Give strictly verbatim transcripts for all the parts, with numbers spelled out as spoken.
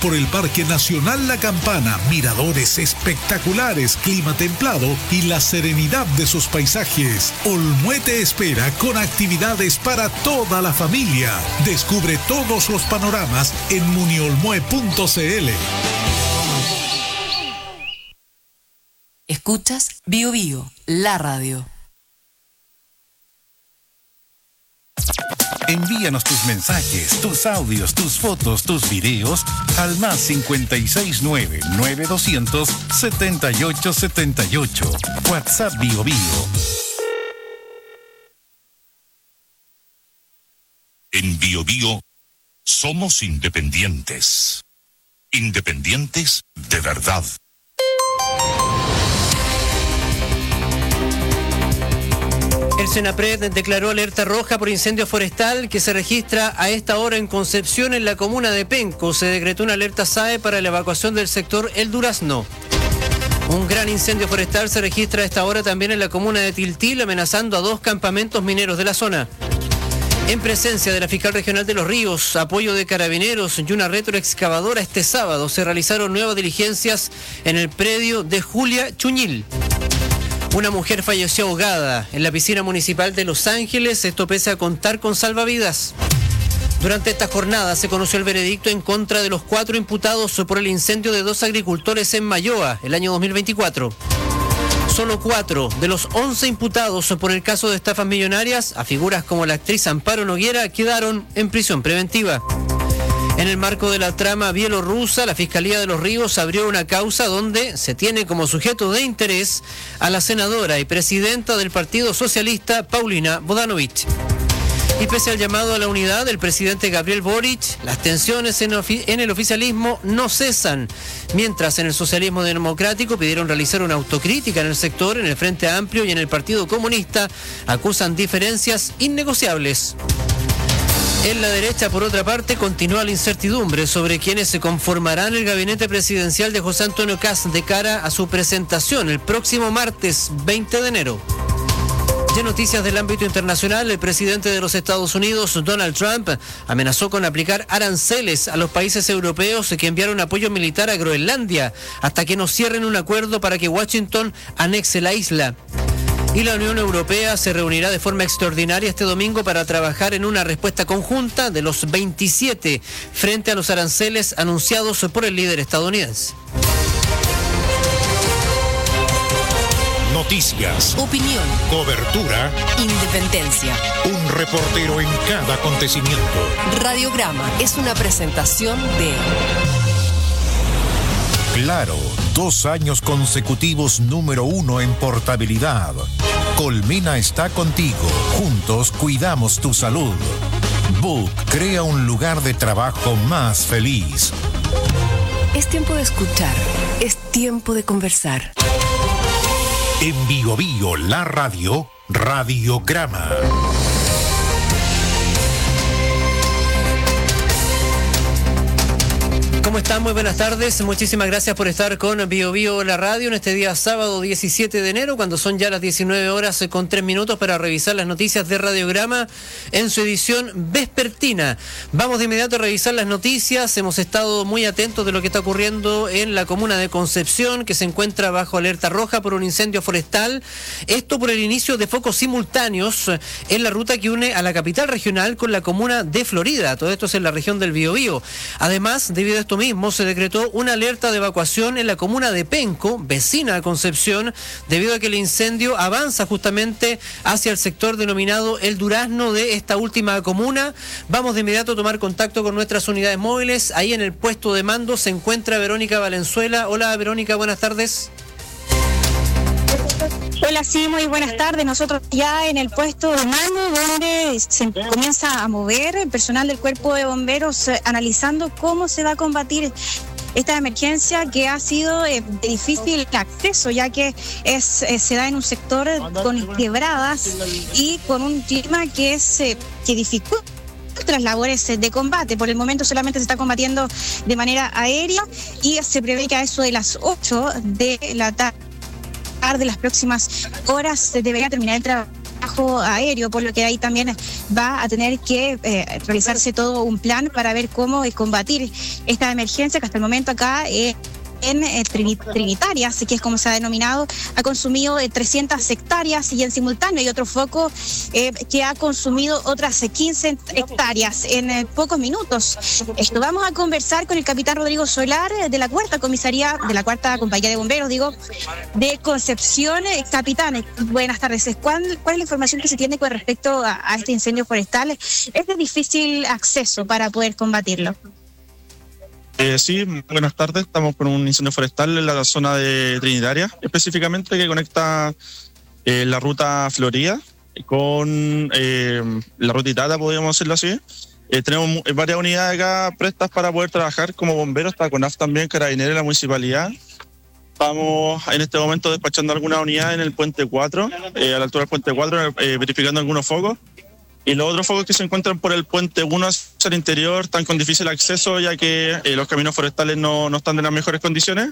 por el Parque Nacional La Campana, miradores espectaculares, clima templado y la serenidad de sus paisajes. Olmué te espera con actividades para toda la familia. Descubre todos los panoramas en muniolmue punto c l. Escuchas Bio Bio, la radio. Envíanos tus mensajes, tus audios, tus fotos, tus videos al más cincuenta y seis nueve, nueve doscientos, setenta y ocho setenta y ocho. WhatsApp Bio Bio. En Bio Bio somos independientes. Independientes de verdad. El Senapred declaró alerta roja por incendio forestal que se registra a esta hora en Concepción, en la comuna de Penco. Se decretó una alerta S A E para la evacuación del sector El Durazno. Un gran incendio forestal se registra a esta hora también en la comuna de Tiltil, amenazando a dos campamentos mineros de la zona. En presencia de la fiscal regional de Los Ríos, apoyo de carabineros y una retroexcavadora, este sábado se realizaron nuevas diligencias en el predio de Julia Chuñil. Una mujer falleció ahogada en la piscina municipal de Los Ángeles, esto pese a contar con salvavidas. Durante esta jornada se conoció el veredicto en contra de los cuatro imputados por el incendio de dos agricultores en Mayoa el año dos mil veinticuatro. Solo cuatro de los once imputados por el caso de estafas millonarias a figuras como la actriz Amparo Noguera quedaron en prisión preventiva. En el marco de la trama bielorrusa, la Fiscalía de Los Ríos abrió una causa donde se tiene como sujeto de interés a la senadora y presidenta del Partido Socialista, Paulina Bodanovich. Y pese al llamado a la unidad del presidente Gabriel Boric, las tensiones en, ofi- en el oficialismo no cesan, mientras en el socialismo democrático pidieron realizar una autocrítica en el sector, en el Frente Amplio y en el Partido Comunista acusan diferencias innegociables. En la derecha, por otra parte, continúa la incertidumbre sobre quienes se conformarán el gabinete presidencial de José Antonio Kast de cara a su presentación el próximo martes veinte de enero. Y en noticias del ámbito internacional, el presidente de los Estados Unidos, Donald Trump, amenazó con aplicar aranceles a los países europeos que enviaron apoyo militar a Groenlandia hasta que no cierren un acuerdo para que Washington anexe la isla. Y la Unión Europea se reunirá de forma extraordinaria este domingo para trabajar en una respuesta conjunta de los veintisiete frente a los aranceles anunciados por el líder estadounidense. Noticias, Opinión, cobertura, independencia. un reportero en cada acontecimiento. Radiograma es una presentación de Claro, dos años consecutivos número uno en portabilidad. Colmena está contigo. Juntos cuidamos tu salud. Book crea un lugar de trabajo más feliz. Es tiempo de escuchar, es tiempo de conversar. En Bio Bio, la radio, Radiograma. ¿Cómo están? Muy buenas tardes. Muchísimas gracias por estar con Bio Bio la radio en este día sábado diecisiete de enero, cuando son ya las diecinueve horas con tres minutos para revisar las noticias de Radiograma en su edición vespertina. Vamos de inmediato a revisar las noticias. Hemos estado muy atentos de lo que está ocurriendo en la comuna de Concepción, que se encuentra bajo alerta roja por un incendio forestal. Esto por el inicio de focos simultáneos en la ruta que une a la capital regional con la comuna de Florida. Todo esto es en la región del Biobío. Además, debido a esto mismo, se decretó una alerta de evacuación en la comuna de Penco, vecina a Concepción, debido a que el incendio avanza justamente hacia el sector denominado El Durazno de esta última comuna. Vamos de inmediato a tomar contacto con nuestras unidades móviles. Ahí en el puesto de mando se encuentra Verónica Valenzuela. Hola Verónica, buenas tardes. Hola, sí, muy buenas tardes. Nosotros ya en el puesto de mando donde se comienza a mover el personal del cuerpo de bomberos eh, analizando cómo se va a combatir esta emergencia que ha sido eh, de difícil acceso, ya que es eh, se da en un sector con quebradas y con un clima que es eh, que dificulta las labores de combate. Por el momento solamente se está combatiendo de manera aérea y se prevé que a eso de las ocho de la tarde de las próximas horas se debería terminar el trabajo manejo aéreo, por lo que ahí también va a tener que eh, realizarse todo un plan para ver cómo eh, combatir esta emergencia que hasta el momento acá eh, en eh, Trinitaria, así que es como se ha denominado, ha consumido eh, trescientas hectáreas y en simultáneo hay otro foco eh, que ha consumido otras eh, quince hectáreas en eh, pocos minutos. Esto vamos a conversar con el capitán Rodrigo Solar eh, de la cuarta comisaría, de la cuarta compañía de bomberos, digo, de Concepción. Eh, capitán, eh, buenas tardes. ¿Cuál, ¿Cuál es la información que se tiene con respecto a, a este incendio forestal? ¿Es de difícil acceso para poder combatirlo? Eh, sí, buenas tardes. Estamos con un incendio forestal en la zona de Trinitaria, específicamente que conecta eh, la ruta Florida con eh, la ruta Itata, podríamos decirlo así. Eh, tenemos varias unidades acá prestas para poder trabajar como bomberos, está CONAF también, Carabineros y la municipalidad. Estamos en este momento despachando algunas unidades en el puente cuatro, eh, a la altura del puente cuatro, eh, verificando algunos focos. Y los otros focos que se encuentran por el puente uno hacia el interior están con difícil acceso, ya que eh, los caminos forestales no, no están en las mejores condiciones.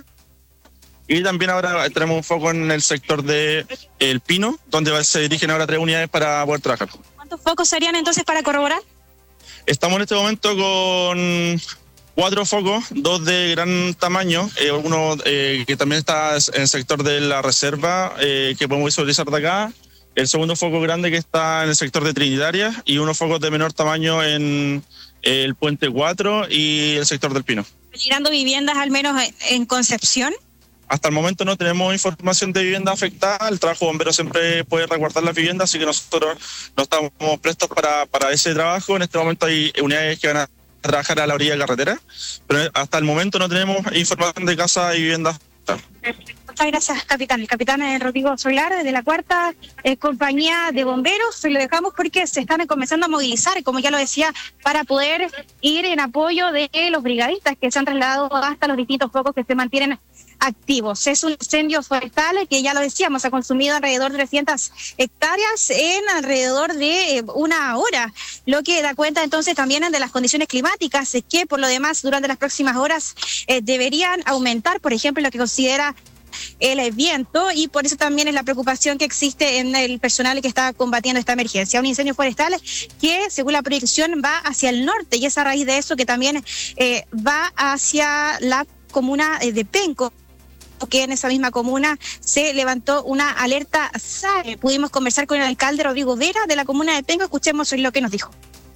Y también ahora tenemos un foco en el sector de El Pino, donde se dirigen ahora tres unidades para poder trabajar. ¿Cuántos focos serían entonces para corroborar? Estamos en este momento con cuatro focos, dos de gran tamaño, eh, uno eh, que también está en el sector de la reserva, eh, que podemos visualizar de acá. El segundo foco grande que está en el sector de Trinitaria y unos focos de menor tamaño en el puente cuatro y el sector del Pino. ¿Llegando viviendas al menos en Concepción? Hasta el momento no tenemos información de vivienda afectada. El trabajo bombero siempre puede resguardar las viviendas, así que nosotros no estamos prestos para, para ese trabajo. En este momento hay unidades que van a trabajar a la orilla de la carretera, pero hasta el momento no tenemos información de casa y viviendas afectadas. Muchas gracias, capitán. El capitán Rodrigo Solar de la cuarta eh, compañía de bomberos. Lo dejamos porque se están comenzando a movilizar, como ya lo decía, para poder ir en apoyo de los brigadistas que se han trasladado hasta los distintos focos que se mantienen activos. Es un incendio forestal que, ya lo decíamos, ha consumido alrededor de trescientas hectáreas en alrededor de eh, una hora, lo que da cuenta entonces también de las condiciones climáticas que por lo demás durante las próximas horas eh, deberían aumentar, por ejemplo, lo que considera el viento, y por eso también es la preocupación que existe en el personal que está combatiendo esta emergencia. Un incendio forestal que, según la proyección, va hacia el norte, y es a raíz de eso que también eh, va hacia la comuna de Penco, que en esa misma comuna se levantó una alerta S A E. Pudimos conversar con el alcalde Rodrigo Vera de la comuna de Penco. Escuchemos lo que nos dijo.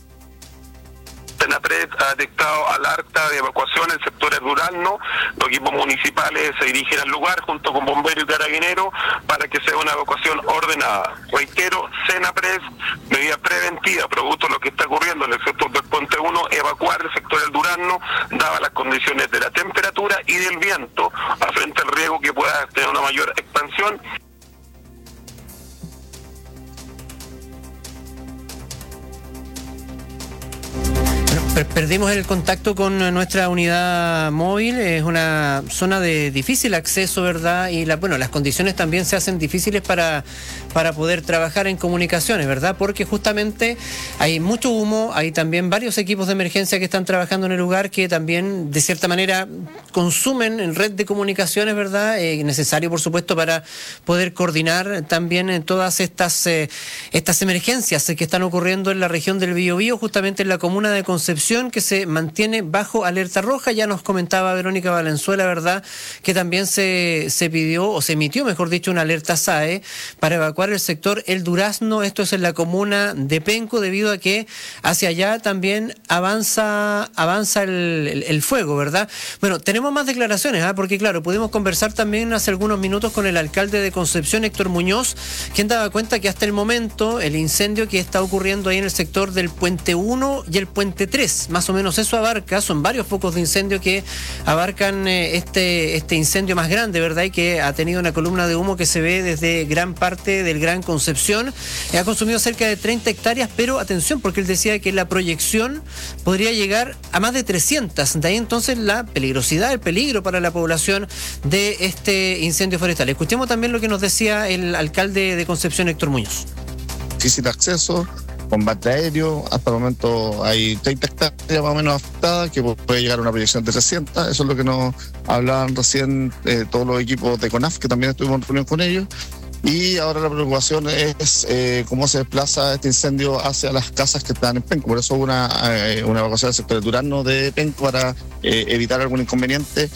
Senapred ha detectado alerta de evacuación en sectores rurales. Los equipos municipales se dirigen al lugar junto con bomberos y carabineros para que sea una evacuación ordenada. Reitero, Senapred, medida preventiva, producto de lo que está ocurriendo en el sector del Puente uno, evacuar el sector del Durazno, dadas las condiciones de la temperatura y del viento, frente al riesgo que pueda tener una mayor expansión. Perdimos el contacto con nuestra unidad móvil. Es una zona de difícil acceso, ¿verdad? Y la, bueno, las condiciones también se hacen difíciles para, para poder trabajar en comunicaciones, ¿verdad? Porque justamente hay mucho humo, hay también varios equipos de emergencia que están trabajando en el lugar que también, de cierta manera, consumen en red de comunicaciones, ¿verdad? Eh, necesario, por supuesto, para poder coordinar también en todas estas, eh, estas emergencias que están ocurriendo en la región del Biobío, justamente en la comuna de Concepción, que se mantiene bajo alerta roja. Ya nos comentaba Verónica Valenzuela, ¿verdad?, que también se, se pidió, o se emitió, mejor dicho, una alerta S A E para evacuar el sector El Durazno. Esto es en la comuna de Penco, debido a que hacia allá también avanza avanza el, el, el fuego, ¿verdad? Bueno, tenemos más declaraciones, ¿eh? porque claro, pudimos conversar también hace algunos minutos con el alcalde de Concepción, Héctor Muñoz, quien daba cuenta que hasta el momento el incendio que está ocurriendo ahí en el sector del Puente uno y el Puente tres, más o menos eso abarca, son varios focos de incendio que abarcan eh, este, este incendio más grande, ¿verdad? Y que ha tenido una columna de humo que se ve desde gran parte del Gran Concepción. Eh, ha consumido cerca de treinta hectáreas, pero atención, porque él decía que la proyección podría llegar a más de trescientas. De ahí entonces la peligrosidad, el peligro para la población de este incendio forestal. Escuchemos también lo que nos decía el alcalde de Concepción, Héctor Muñoz. Difícil acceso, combate aéreo, hasta el momento hay treinta hectáreas más o menos afectadas, que puede llegar a una proyección de trescientas. Eso es lo que nos hablaban recién eh, todos los equipos de CONAF, que también estuvimos en reunión con ellos. Y ahora la preocupación es eh, cómo se desplaza este incendio hacia las casas que están en Penco. Por eso hubo una, eh, una evacuación del sector de Durazno de Penco para eh, evitar algún inconveniente.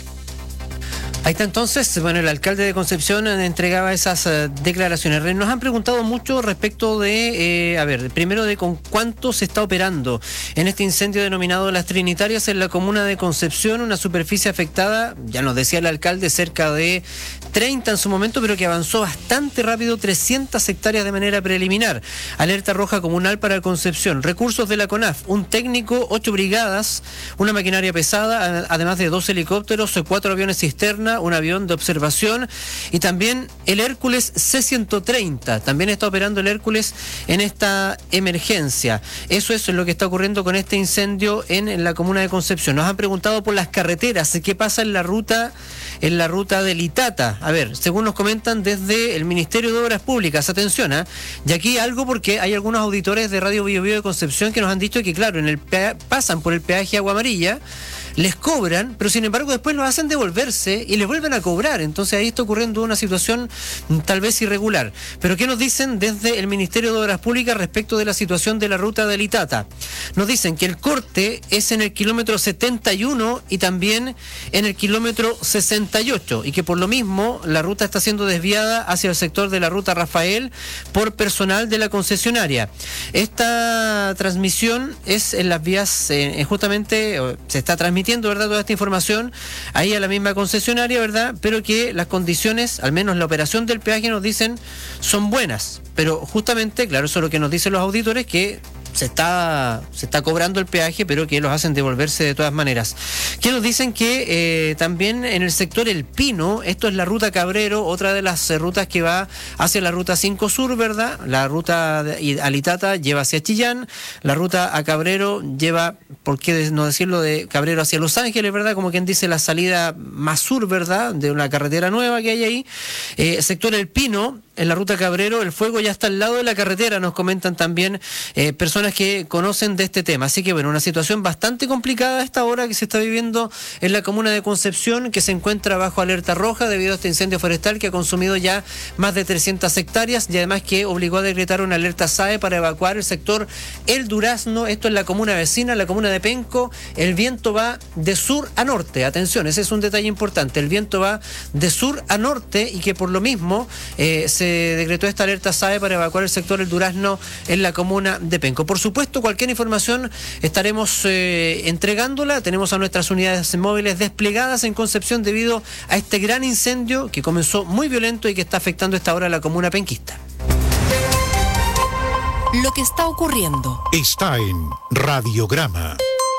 Ahí está entonces, bueno, el alcalde de Concepción entregaba esas uh, declaraciones. Nos han preguntado mucho respecto de, eh, a ver, primero de con cuánto se está operando en este incendio denominado Las Trinitarias en la comuna de Concepción, una superficie afectada, ya nos decía el alcalde, cerca de treinta en su momento, pero que avanzó bastante rápido, trescientas hectáreas de manera preliminar. Alerta roja comunal para Concepción, recursos de la CONAF, un técnico, ocho brigadas, una maquinaria pesada, además de dos helicópteros, cuatro aviones cisterna, un avión de observación y también el Hércules C ciento treinta. También está operando el Hércules en esta emergencia. Eso es lo que está ocurriendo con este incendio en, en la comuna de Concepción. Nos han preguntado por las carreteras, qué pasa en la ruta, en la ruta de Litata. A ver, según nos comentan desde el Ministerio de Obras Públicas, atención, ¿eh? Y aquí algo porque hay algunos auditores de Radio Bio Bio de Concepción que nos han dicho que claro, en el pea- pasan por el peaje Agua Amarilla, les cobran, pero sin embargo después lo hacen devolverse y les vuelven a cobrar. Entonces ahí está ocurriendo una situación tal vez irregular. Pero ¿qué nos dicen desde el Ministerio de Obras Públicas respecto de la situación de la ruta de Litata? Nos dicen que el corte es en el kilómetro setenta y uno y también en el kilómetro sesenta y ocho y que por lo mismo la ruta está siendo desviada hacia el sector de la ruta Rafael por personal de la concesionaria. Esta transmisión es en las vías, eh, justamente eh, se está transmitiendo ¿verdad? Toda esta información ahí a la misma concesionaria, ¿verdad? Pero que las condiciones, al menos la operación del peaje nos dicen, son buenas. Pero justamente, claro, eso es lo que nos dicen los auditores, que se está se está cobrando el peaje, pero que los hacen devolverse de todas maneras. Que nos dicen que eh, también en el sector El Pino, esto es la ruta Cabrero, otra de las eh, rutas que va hacia la ruta cinco Sur, ¿verdad? La ruta de, a Litata lleva hacia Chillán, la ruta a Cabrero lleva, por qué no decirlo, de Cabrero hacia Los Ángeles, ¿verdad? Como quien dice, la salida más sur, ¿verdad? De una carretera nueva que hay ahí. Eh, sector El Pino, en la ruta Cabrero, el fuego ya está al lado de la carretera, nos comentan también eh, personas que conocen de este tema. Así que bueno, una situación bastante complicada a esta hora que se está viviendo en la comuna de Concepción, que se encuentra bajo alerta roja debido a este incendio forestal que ha consumido ya más de trescientas hectáreas y además que obligó a decretar una alerta S A E para evacuar el sector El Durazno. Esto es la comuna vecina, la comuna de Penco. El viento va de sur a norte. Atención, ese es un detalle importante. El viento va de sur a norte y que por lo mismo eh, se Se decretó esta alerta S A E para evacuar el sector El Durazno en la comuna de Penco. Por supuesto, cualquier información estaremos eh, entregándola. Tenemos a nuestras unidades móviles desplegadas en Concepción debido a este gran incendio que comenzó muy violento y que está afectando a esta hora a la comuna penquista. Lo que está ocurriendo Está en Radiograma.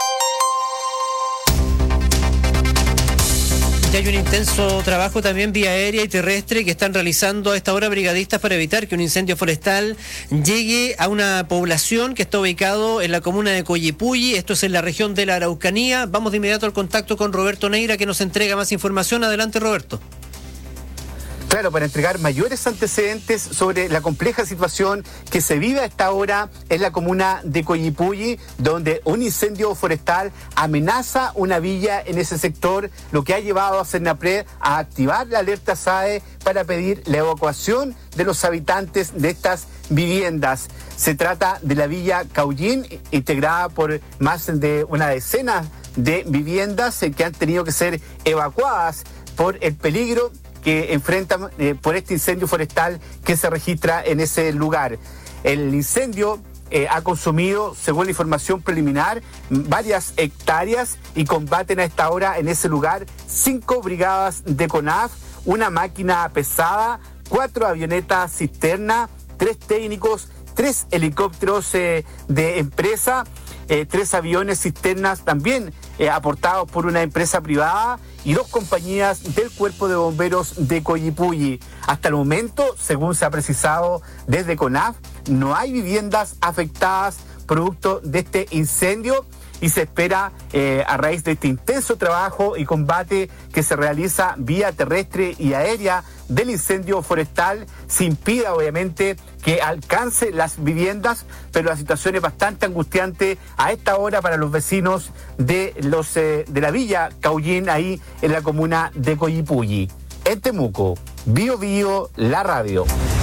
Y hay un intenso trabajo también vía aérea y terrestre que están realizando a esta hora brigadistas para evitar que un incendio forestal llegue a una población que está ubicado en la comuna de Coyipulli. Esto es en la región de la Araucanía. Vamos de inmediato al contacto con Roberto Neira, que nos entrega más información. Adelante, Roberto. Claro, para entregar mayores antecedentes sobre la compleja situación que se vive a esta hora en la comuna de Coyipulli, donde un incendio forestal amenaza una villa en ese sector, lo que ha llevado a Senapred a activar la alerta S A E para pedir la evacuación de los habitantes de estas viviendas. Se trata de la villa Caullín, integrada por más de una decena de viviendas que han tenido que ser evacuadas por el peligro que enfrentan eh, por este incendio forestal que se registra en ese lugar. El incendio eh, ha consumido, según la información preliminar, varias hectáreas y combaten a esta hora en ese lugar cinco brigadas de CONAF, una máquina pesada, cuatro avionetas cisterna, tres técnicos, tres helicópteros eh, de empresa, eh, tres aviones cisternas también eh, aportados por una empresa privada y dos compañías del Cuerpo de Bomberos de Coyipulli. Hasta el momento, según se ha precisado desde CONAF, no hay viviendas afectadas producto de este incendio y se espera, eh, a raíz de este intenso trabajo y combate que se realiza vía terrestre y aérea del incendio forestal, se impida obviamente que alcance las viviendas, pero la situación es bastante angustiante a esta hora para los vecinos de los eh, de la villa Caullín, ahí en la comuna de Coyipulli. En Temuco, Bio Bio, la radio.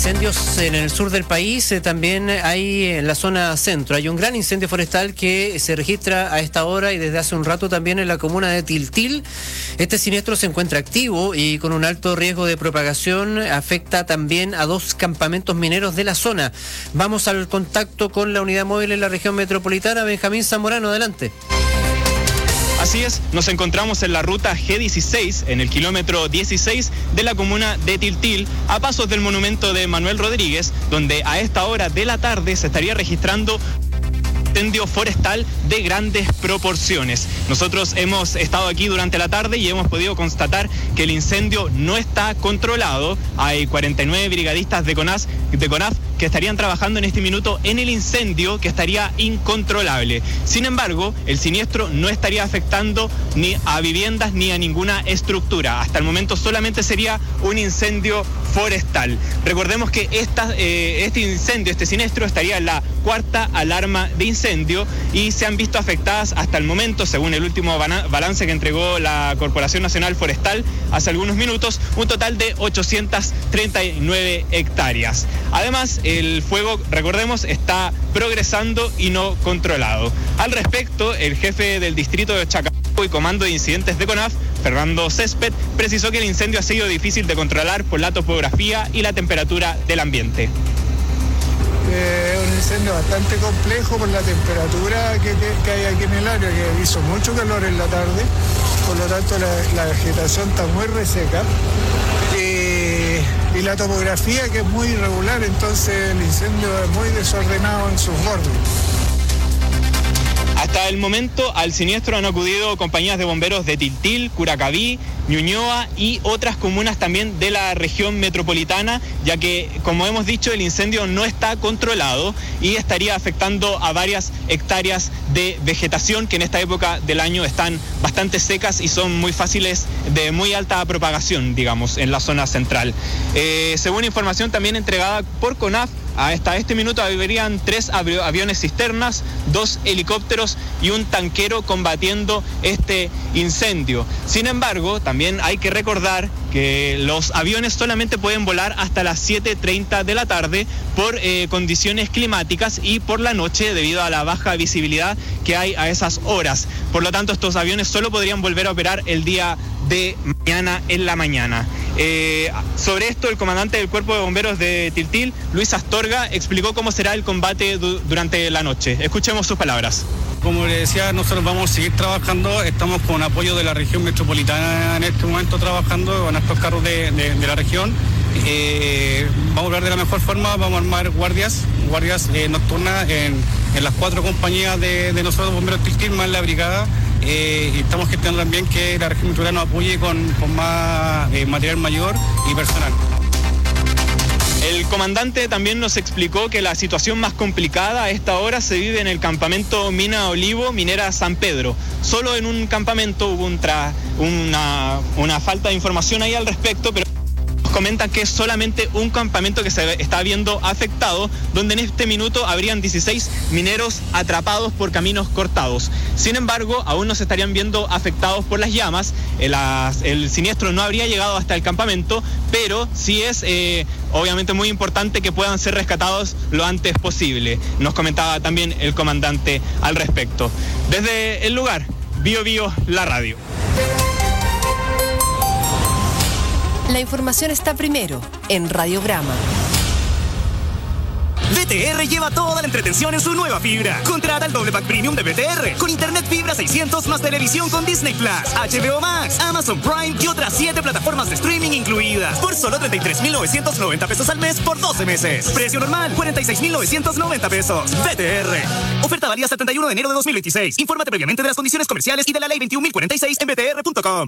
Incendios en el sur del país, eh, también hay en la zona centro. Hay un gran incendio forestal que se registra a esta hora y desde hace un rato también en la comuna de Tiltil. Este siniestro se encuentra activo y con un alto riesgo de propagación. Afecta también a dos campamentos mineros de la zona. Vamos al contacto con la unidad móvil en la región metropolitana. Benjamín Zamorano, adelante. Así es, nos encontramos en la ruta G dieciséis, en el kilómetro dieciséis de la comuna de Tiltil, a pasos del monumento de Manuel Rodríguez, donde a esta hora de la tarde se estaría registrando incendio forestal de grandes proporciones. Nosotros hemos estado aquí durante la tarde y hemos podido constatar que el incendio no está controlado. Hay cuarenta y nueve brigadistas de CONAF, de CONAF que estarían trabajando en este minuto en el incendio, que estaría incontrolable. Sin embargo, el siniestro no estaría afectando ni a viviendas ni a ninguna estructura. Hasta el momento solamente sería un incendio forestal. Recordemos que esta, eh, este incendio, este siniestro, estaría en la cuarta alarma de incendio y se han visto afectadas hasta el momento, según el último balance que entregó la Corporación Nacional Forestal hace algunos minutos, un total de ochocientas treinta y nueve hectáreas. Además, el fuego, recordemos, está progresando y no controlado. Al respecto, el jefe del distrito de Chacabuco y comando de incidentes de CONAF, Fernando Césped, precisó que el incendio ha sido difícil de controlar por la topografía y la temperatura del ambiente. Es un incendio bastante complejo por la temperatura que, que, que hay aquí en el área, que hizo mucho calor en la tarde, por lo tanto la, la vegetación está muy reseca eh, y la topografía que es muy irregular, entonces el incendio es muy desordenado en sus bordes. Hasta el momento al siniestro han acudido compañías de bomberos de Tiltil, Curacaví, Ñuñoa y otras comunas también de la región metropolitana, ya que, como hemos dicho, el incendio no está controlado y estaría afectando a varias hectáreas de vegetación que en esta época del año están bastante secas y son muy fáciles de muy alta propagación, digamos, en la zona central. Eh, según información también entregada por CONAF, hasta este minuto habrían tres avi- aviones cisternas, dos helicópteros y un tanquero combatiendo este incendio. Sin embargo, también hay que recordar que los aviones solamente pueden volar hasta las siete treinta de la tarde por eh, condiciones climáticas y por la noche debido a la baja visibilidad que hay a esas horas. Por lo tanto, estos aviones solo podrían volver a operar el día de mañana en la mañana. Eh, sobre esto, el comandante del Cuerpo de Bomberos de Tiltil, Luis Astorga, explicó cómo será el combate du- durante la noche. Escuchemos sus palabras. Como le decía, nosotros vamos a seguir trabajando, estamos con apoyo de la región metropolitana en este momento trabajando con estos carros de, de, de la región. Eh, vamos a hablar de la mejor forma, vamos a armar guardias, guardias eh, nocturnas en, en las cuatro compañías de, de nosotros, Bomberos Tiltil, más la brigada. Eh, y estamos gestionando también que la región metropolitana nos apoye con, con más eh, material mayor y personal. El comandante también nos explicó que la situación más complicada a esta hora se vive en el campamento Mina Olivo, Minera San Pedro. Solo en un campamento hubo un tra- una, una falta de información ahí al respecto, pero comentan que es solamente un campamento que se está viendo afectado, donde en este minuto habrían dieciséis mineros atrapados por caminos cortados. Sin embargo, aún no se estarían viendo afectados por las llamas. El, el siniestro no habría llegado hasta el campamento, pero sí es eh, obviamente muy importante que puedan ser rescatados lo antes posible. Nos comentaba también el comandante al respecto. Desde el lugar, Bio Bio, la radio. La información está primero en Radiograma. B T R lleva toda la entretención en su nueva fibra. Contrata el doble pack premium de B T R con internet fibra seiscientos más televisión con Disney Plus, H B O Max, Amazon Prime y otras siete plataformas de streaming incluidas por solo treinta y tres mil novecientos noventa pesos al mes por doce meses. Precio normal cuarenta y seis mil novecientos noventa pesos. B T R. Oferta válida hasta el treinta y uno de enero de dos mil veintiséis. Infórmate previamente de las condiciones comerciales y de la ley veintiún mil cuarenta y seis en b t r punto com.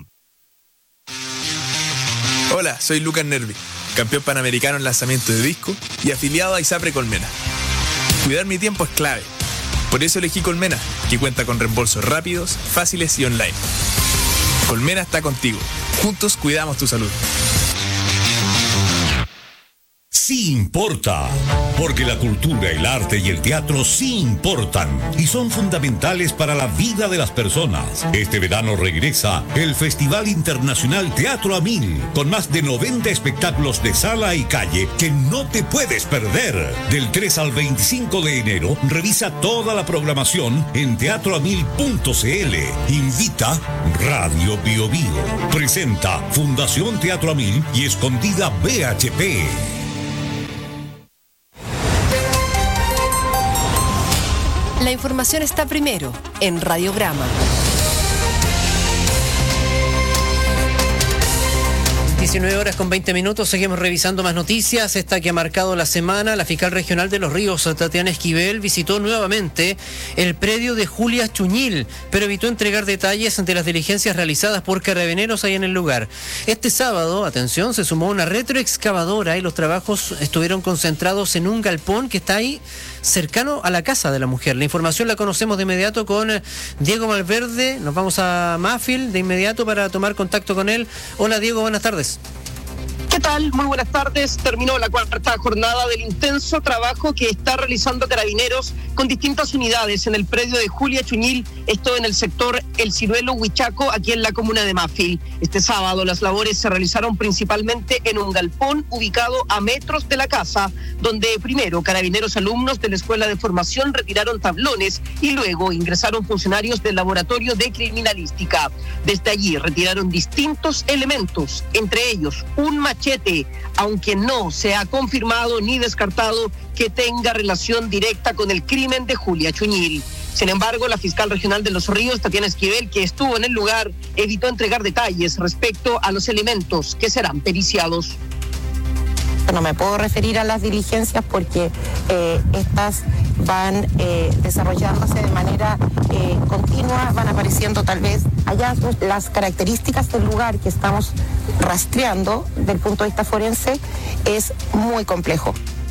Hola, soy Lucas Nervi, campeón panamericano en lanzamiento de disco y afiliado a ISAPRE Colmena. Cuidar mi tiempo es clave. Por eso elegí Colmena, que cuenta con reembolsos rápidos, fáciles y online. Colmena está contigo. Juntos cuidamos tu salud. sí importa, porque la cultura, el arte y el teatro sí importan y son fundamentales para la vida de las personas. Este verano regresa el Festival Internacional Teatro a Mil, con más de noventa espectáculos de sala y calle que no te puedes perder. Del tres al veinticinco de enero, revisa toda la programación en teatro a mil punto c l. Invita Radio Bio Bio. Presenta Fundación Teatro a Mil y Escondida B H P. La información está primero en Radiograma. diecinueve horas con veinte minutos, seguimos revisando más noticias. Esta que ha marcado la semana, la fiscal regional de Los Ríos, Tatiana Esquivel, visitó nuevamente el predio de Julia Chuñil, pero evitó entregar detalles ante las diligencias realizadas por carabineros ahí en el lugar. Este sábado, atención, se sumó una retroexcavadora y los trabajos estuvieron concentrados en un galpón que está ahí cercano a la casa de la mujer. La información la conocemos de inmediato con Diego Malverde. Nos vamos a Mafil de inmediato para tomar contacto con él. Hola Diego, buenas tardes. ¿Qué tal? Muy buenas tardes. Terminó la cuarta jornada del intenso trabajo que está realizando Carabineros con distintas unidades en el predio de Julia Chuñil, esto en el sector El Ciruelo Huichaco, aquí en la comuna de Mafil. Este sábado las labores se realizaron principalmente en un galpón ubicado a metros de la casa, donde primero Carabineros alumnos de la Escuela de Formación retiraron tablones y luego ingresaron funcionarios del Laboratorio de Criminalística. Desde allí retiraron distintos elementos, entre ellos un machete, aunque no se ha confirmado ni descartado que tenga relación directa con el crimen de Julia Chuñil. Sin embargo, la fiscal regional de Los Ríos, Tatiana Esquivel, que estuvo en el lugar, evitó entregar detalles respecto a los elementos que serán periciados. No me puedo referir a las diligencias porque eh, estas van eh, desarrollándose de manera eh, continua, van apareciendo tal vez hallazgos. Las características del lugar que estamos rastreando desde el punto de vista forense es muy complejo.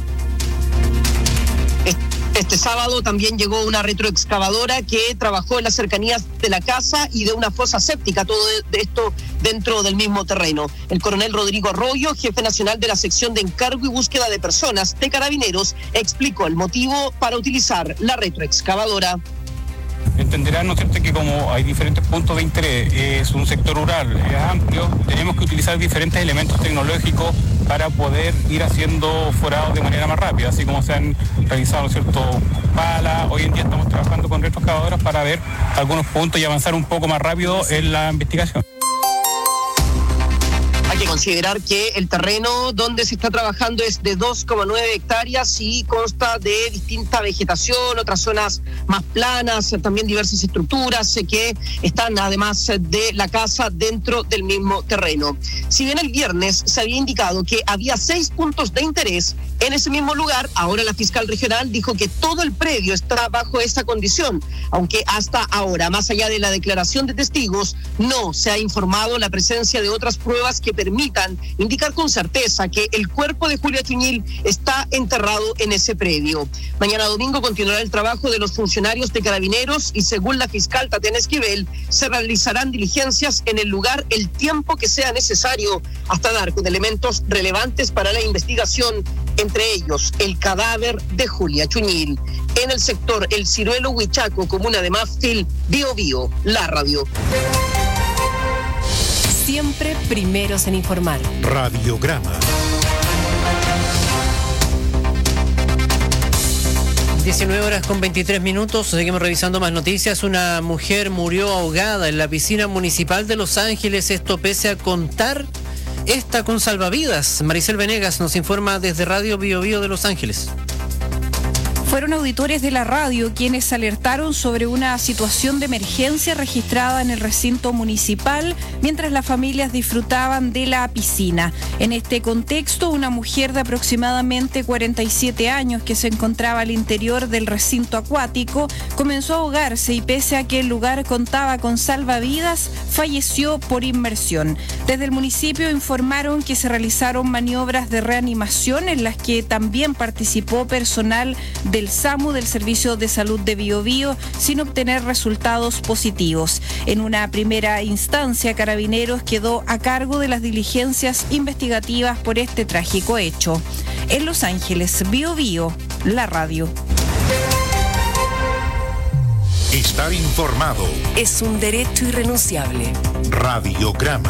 Este sábado también llegó una retroexcavadora que trabajó en las cercanías de la casa y de una fosa séptica, todo de esto dentro del mismo terreno. El coronel Rodrigo Arroyo, jefe nacional de la sección de encargo y búsqueda de personas de Carabineros, explicó el motivo para utilizar la retroexcavadora. Entenderán, ¿no es cierto?, que como hay diferentes puntos de interés, es un sector rural, es amplio, tenemos que utilizar diferentes elementos tecnológicos para poder ir haciendo forados de manera más rápida, así como se han realizado, ¿no es cierto?, palas. Hoy en día estamos trabajando con retroexcavadoras para ver algunos puntos y avanzar un poco más rápido en la investigación. Hay que considerar que el terreno donde se está trabajando es de dos coma nueve hectáreas y consta de distinta vegetación, otras zonas más planas, también diversas estructuras que están además de la casa dentro del mismo terreno. Si bien el viernes se había indicado que había seis puntos de interés en ese mismo lugar, ahora la fiscal regional dijo que todo el predio está bajo esa condición, aunque hasta ahora, más allá de la declaración de testigos, no se ha informado la presencia de otras pruebas que permitan indicar con certeza que el cuerpo de Julia Chuñil está enterrado en ese predio. Mañana domingo continuará el trabajo de los funcionarios de Carabineros y según la fiscal Tatiana Esquivel, se realizarán diligencias en el lugar el tiempo que sea necesario hasta dar con elementos relevantes para la investigación, entre ellos el cadáver de Julia Chuñil. En el sector El Ciruelo Huichaco, comuna de Mafil, Bio Bio, la radio. Siempre primeros en informar. Radiograma. diecinueve horas con veintitrés minutos, seguimos revisando más noticias. Una mujer murió ahogada en la piscina municipal de Los Ángeles, esto pese a contar esta con salvavidas. Maricel Venegas nos informa desde Radio Bio Bio de Los Ángeles. Fueron auditores de la radio quienes alertaron sobre una situación de emergencia registrada en el recinto municipal mientras las familias disfrutaban de la piscina. En este contexto, una mujer de aproximadamente cuarenta y siete años que se encontraba al interior del recinto acuático comenzó a ahogarse y pese a que el lugar contaba con salvavidas, falleció por inmersión. Desde el municipio informaron que se realizaron maniobras de reanimación en las que también participó personal del SAMU del Servicio de Salud de Bio Bio sin obtener resultados positivos. En una primera instancia, Carabineros quedó a cargo de las diligencias investigativas por este trágico hecho. En Los Ángeles, Bio Bio, la radio. Estar informado. Es un derecho irrenunciable. Radiograma.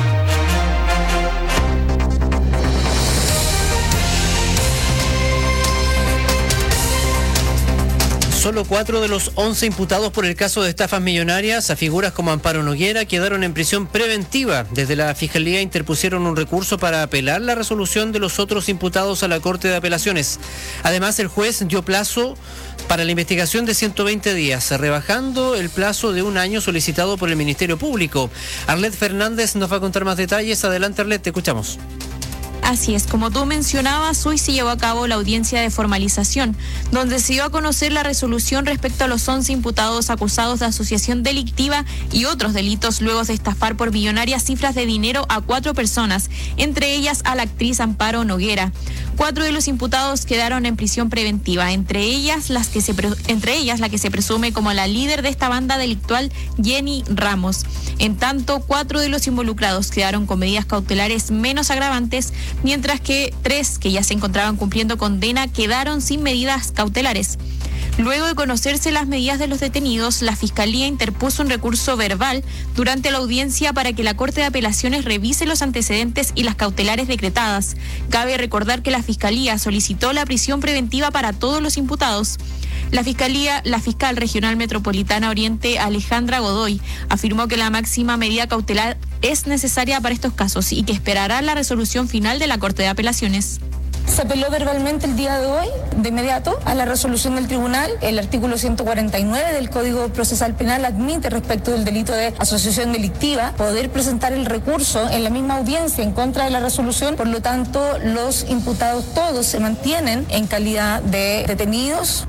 Solo cuatro de los once imputados por el caso de estafas millonarias a figuras como Amparo Noguera quedaron en prisión preventiva. Desde la Fiscalía interpusieron un recurso para apelar la resolución de los otros imputados a la Corte de Apelaciones. Además, el juez dio plazo para la investigación de ciento veinte días, rebajando el plazo de un año solicitado por el Ministerio Público. Arlet Fernández nos va a contar más detalles. Adelante, Arlet, te escuchamos. Así es, como tú mencionabas, hoy se llevó a cabo la audiencia de formalización, donde se dio a conocer la resolución respecto a los once imputados acusados de asociación delictiva y otros delitos luego de estafar por millonarias cifras de dinero a cuatro personas, entre ellas a la actriz Amparo Noguera. Cuatro de los imputados quedaron en prisión preventiva, entre ellas las que se entre ellas la que se presume como la líder de esta banda delictual, Jenny Ramos. En tanto, cuatro de los involucrados quedaron con medidas cautelares menos agravantes, mientras que tres que ya se encontraban cumpliendo condena quedaron sin medidas cautelares. Luego de conocerse las medidas de los detenidos, la Fiscalía interpuso un recurso verbal durante la audiencia para que la Corte de Apelaciones revise los antecedentes y las cautelares decretadas. Cabe recordar que la Fiscalía solicitó la prisión preventiva para todos los imputados. La Fiscalía, la fiscal regional metropolitana Oriente, Alejandra Godoy, afirmó que la máxima medida cautelar es necesaria para estos casos y que esperará la resolución final de la Corte de Apelaciones. Se apeló verbalmente el día de hoy, de inmediato, a la resolución del tribunal. El artículo ciento cuarenta y nueve del Código Procesal Penal admite, respecto del delito de asociación delictiva, poder presentar el recurso en la misma audiencia en contra de la resolución. Por lo tanto, los imputados todos se mantienen en calidad de detenidos.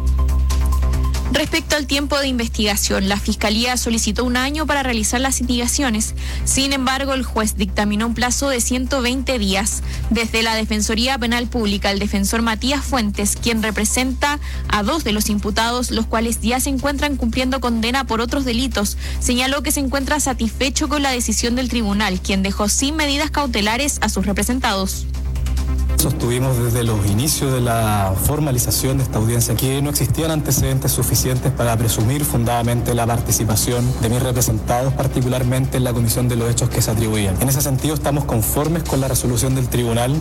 Respecto al tiempo de investigación, la Fiscalía solicitó un año para realizar las investigaciones. Sin embargo, el juez dictaminó un plazo de ciento veinte días. Desde la Defensoría Penal Pública, el defensor Matías Fuentes, quien representa a dos de los imputados, los cuales ya se encuentran cumpliendo condena por otros delitos, señaló que se encuentra satisfecho con la decisión del tribunal, quien dejó sin medidas cautelares a sus representados. Sostuvimos desde los inicios de la formalización de esta audiencia que no existían antecedentes suficientes para presumir fundadamente la participación de mis representados, particularmente en la comisión de los hechos que se atribuían. En ese sentido, estamos conformes con la resolución del tribunal.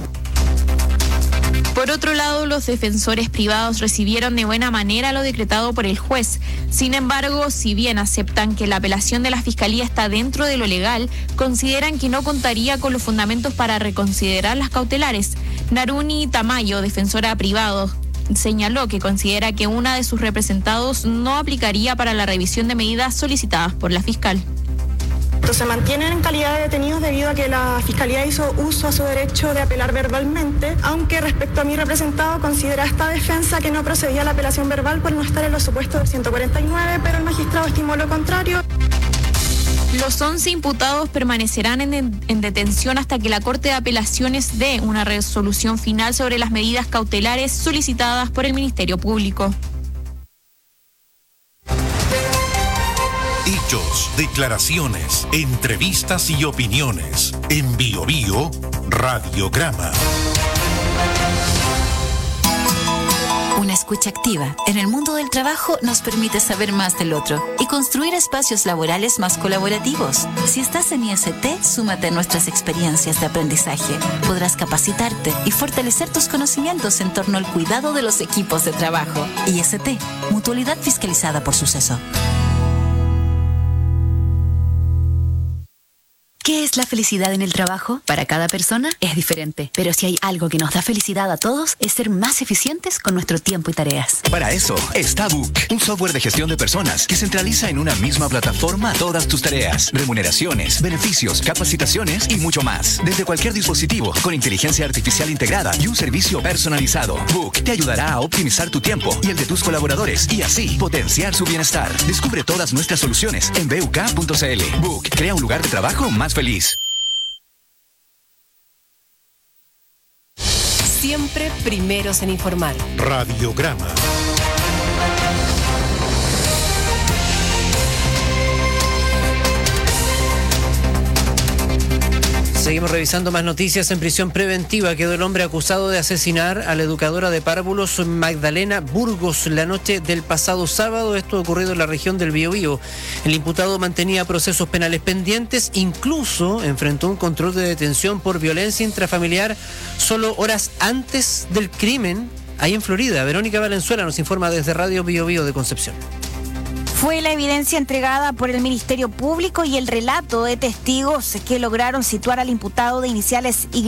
Por otro lado, los defensores privados recibieron de buena manera lo decretado por el juez. Sin embargo, si bien aceptan que la apelación de la Fiscalía está dentro de lo legal, consideran que no contaría con los fundamentos para reconsiderar las cautelares. Naruni Tamayo, defensora privado, señaló que considera que una de sus representados no aplicaría para la revisión de medidas solicitadas por la fiscal. Se mantienen en calidad de detenidos debido a que la Fiscalía hizo uso a su derecho de apelar verbalmente, aunque respecto a mi representado considera esta defensa que no procedía a la apelación verbal por no estar en los supuestos del ciento cuarenta y nueve, pero el magistrado estimó lo contrario. Los once imputados permanecerán en, en detención hasta que la Corte de Apelaciones dé una resolución final sobre las medidas cautelares solicitadas por el Ministerio Público. Hechos, declaraciones, entrevistas y opiniones. En Bio Bio, Radiograma. Una escucha activa en el mundo del trabajo nos permite saber más del otro y construir espacios laborales más colaborativos. Si estás en I S T, súmate a nuestras experiencias de aprendizaje. Podrás capacitarte y fortalecer tus conocimientos en torno al cuidado de los equipos de trabajo. I S T, Mutualidad Fiscalizada por Suceso. ¿Qué es la felicidad en el trabajo? Para cada persona es diferente, pero si hay algo que nos da felicidad a todos es ser más eficientes con nuestro tiempo y tareas. Para eso está Book, un software de gestión de personas que centraliza en una misma plataforma todas tus tareas, remuneraciones, beneficios, capacitaciones y mucho más. Desde cualquier dispositivo, con inteligencia artificial integrada y un servicio personalizado. Book te ayudará a optimizar tu tiempo y el de tus colaboradores y así potenciar su bienestar. Descubre todas nuestras soluciones en b u k punto c l. Book crea un lugar de trabajo más feliz. Siempre primeros en informar. Radiograma. Seguimos Seguimos revisando más noticias. En prisión preventiva quedó el hombre acusado de asesinar a la educadora de párvulos Magdalena Burgos la noche del pasado sábado. Esto ocurrido en la región del Biobío. El imputado mantenía procesos penales pendientes, incluso enfrentó un control de detención por violencia intrafamiliar solo horas antes del crimen, ahí en Florida. Verónica Valenzuela nos informa desde Radio Biobío de Concepción. Fue la evidencia entregada por el Ministerio Público y el relato de testigos que lograron situar al imputado de iniciales Y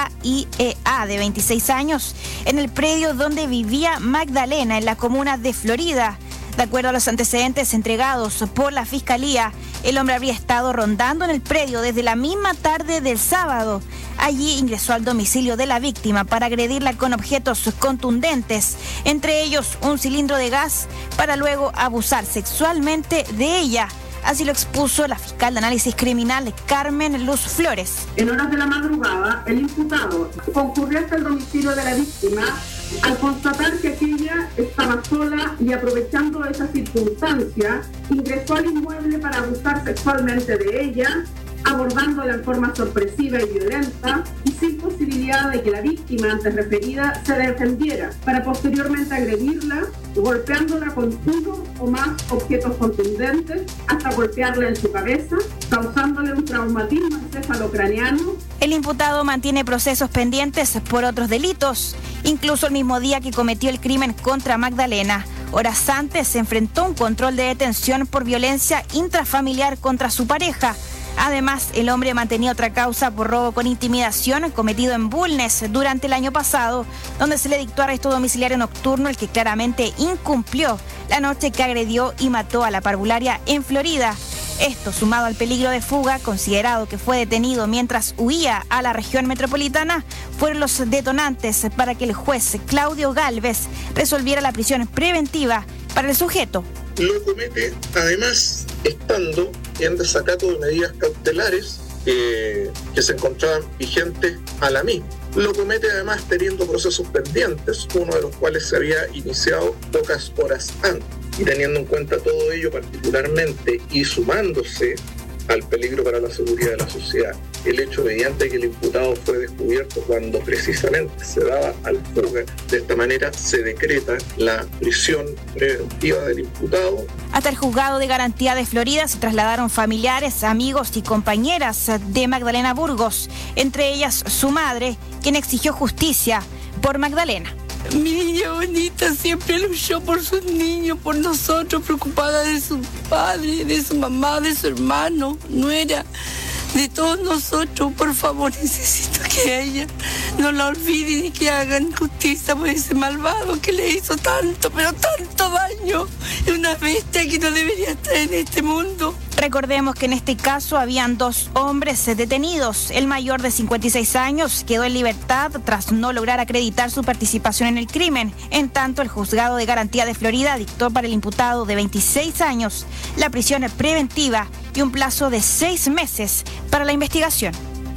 I E A de veintiséis años en el predio donde vivía Magdalena en la comuna de Florida. De acuerdo a los antecedentes entregados por la Fiscalía, el hombre habría estado rondando en el predio desde la misma tarde del sábado. Allí ingresó al domicilio de la víctima para agredirla con objetos contundentes, entre ellos un cilindro de gas, para luego abusar sexualmente de ella. Así lo expuso la fiscal de análisis criminal Carmen Luz Flores. En horas de la madrugada, el imputado concurrió hasta el domicilio de la víctima al constatar que aquella estaba sola y, aprovechando esa circunstancia, ingresó al inmueble para abusar sexualmente de ella, abordándola en forma sorpresiva y violenta y sin posibilidad de que la víctima antes referida se defendiera, para posteriormente agredirla, golpeándola con uno o más objetos contundentes hasta golpearla en su cabeza, causándole un traumatismo encefalocraniano. El imputado mantiene procesos pendientes por otros delitos, incluso el mismo día que cometió el crimen contra Magdalena. Horas antes se enfrentó a un control de detención por violencia intrafamiliar contra su pareja. Además, el hombre mantenía otra causa por robo con intimidación cometido en Bulnes durante el año pasado, donde se le dictó arresto domiciliario nocturno, el que claramente incumplió la noche que agredió y mató a la parvularia en Florida. Esto, sumado al peligro de fuga, considerado que fue detenido mientras huía a la región metropolitana, fueron los detonantes para que el juez Claudio Gálvez resolviera la prisión preventiva para el sujeto. Lo comete, además, estando en desacato de medidas cautelares eh, que se encontraban vigentes a la misma. Lo comete además teniendo procesos pendientes, uno de los cuales se había iniciado pocas horas antes. Y teniendo en cuenta todo ello particularmente y sumándose al peligro para la seguridad de la sociedad, el hecho mediante que el imputado fue descubierto cuando precisamente se daba a la fuga. De esta manera se decreta la prisión preventiva del imputado. Hasta el juzgado de garantía de Florida se trasladaron familiares, amigos y compañeras de Magdalena Burgos, entre ellas su madre, quien exigió justicia por Magdalena. Mi niña bonita siempre luchó por sus niños, por nosotros, preocupada de su padre, de su mamá, de su hermano, nuera, de todos nosotros. Por favor, necesito que ella no la olviden y que hagan justicia por ese malvado que le hizo tanto, pero tanto daño. Es una bestia que no debería estar en este mundo. Recordemos que en este caso habían dos hombres detenidos. El mayor, de cincuenta y seis años, quedó en libertad tras no lograr acreditar su participación en el crimen. En tanto, el juzgado de garantía de Florida dictó para el imputado de veintiséis años la prisión preventiva y un plazo de seis meses para la investigación.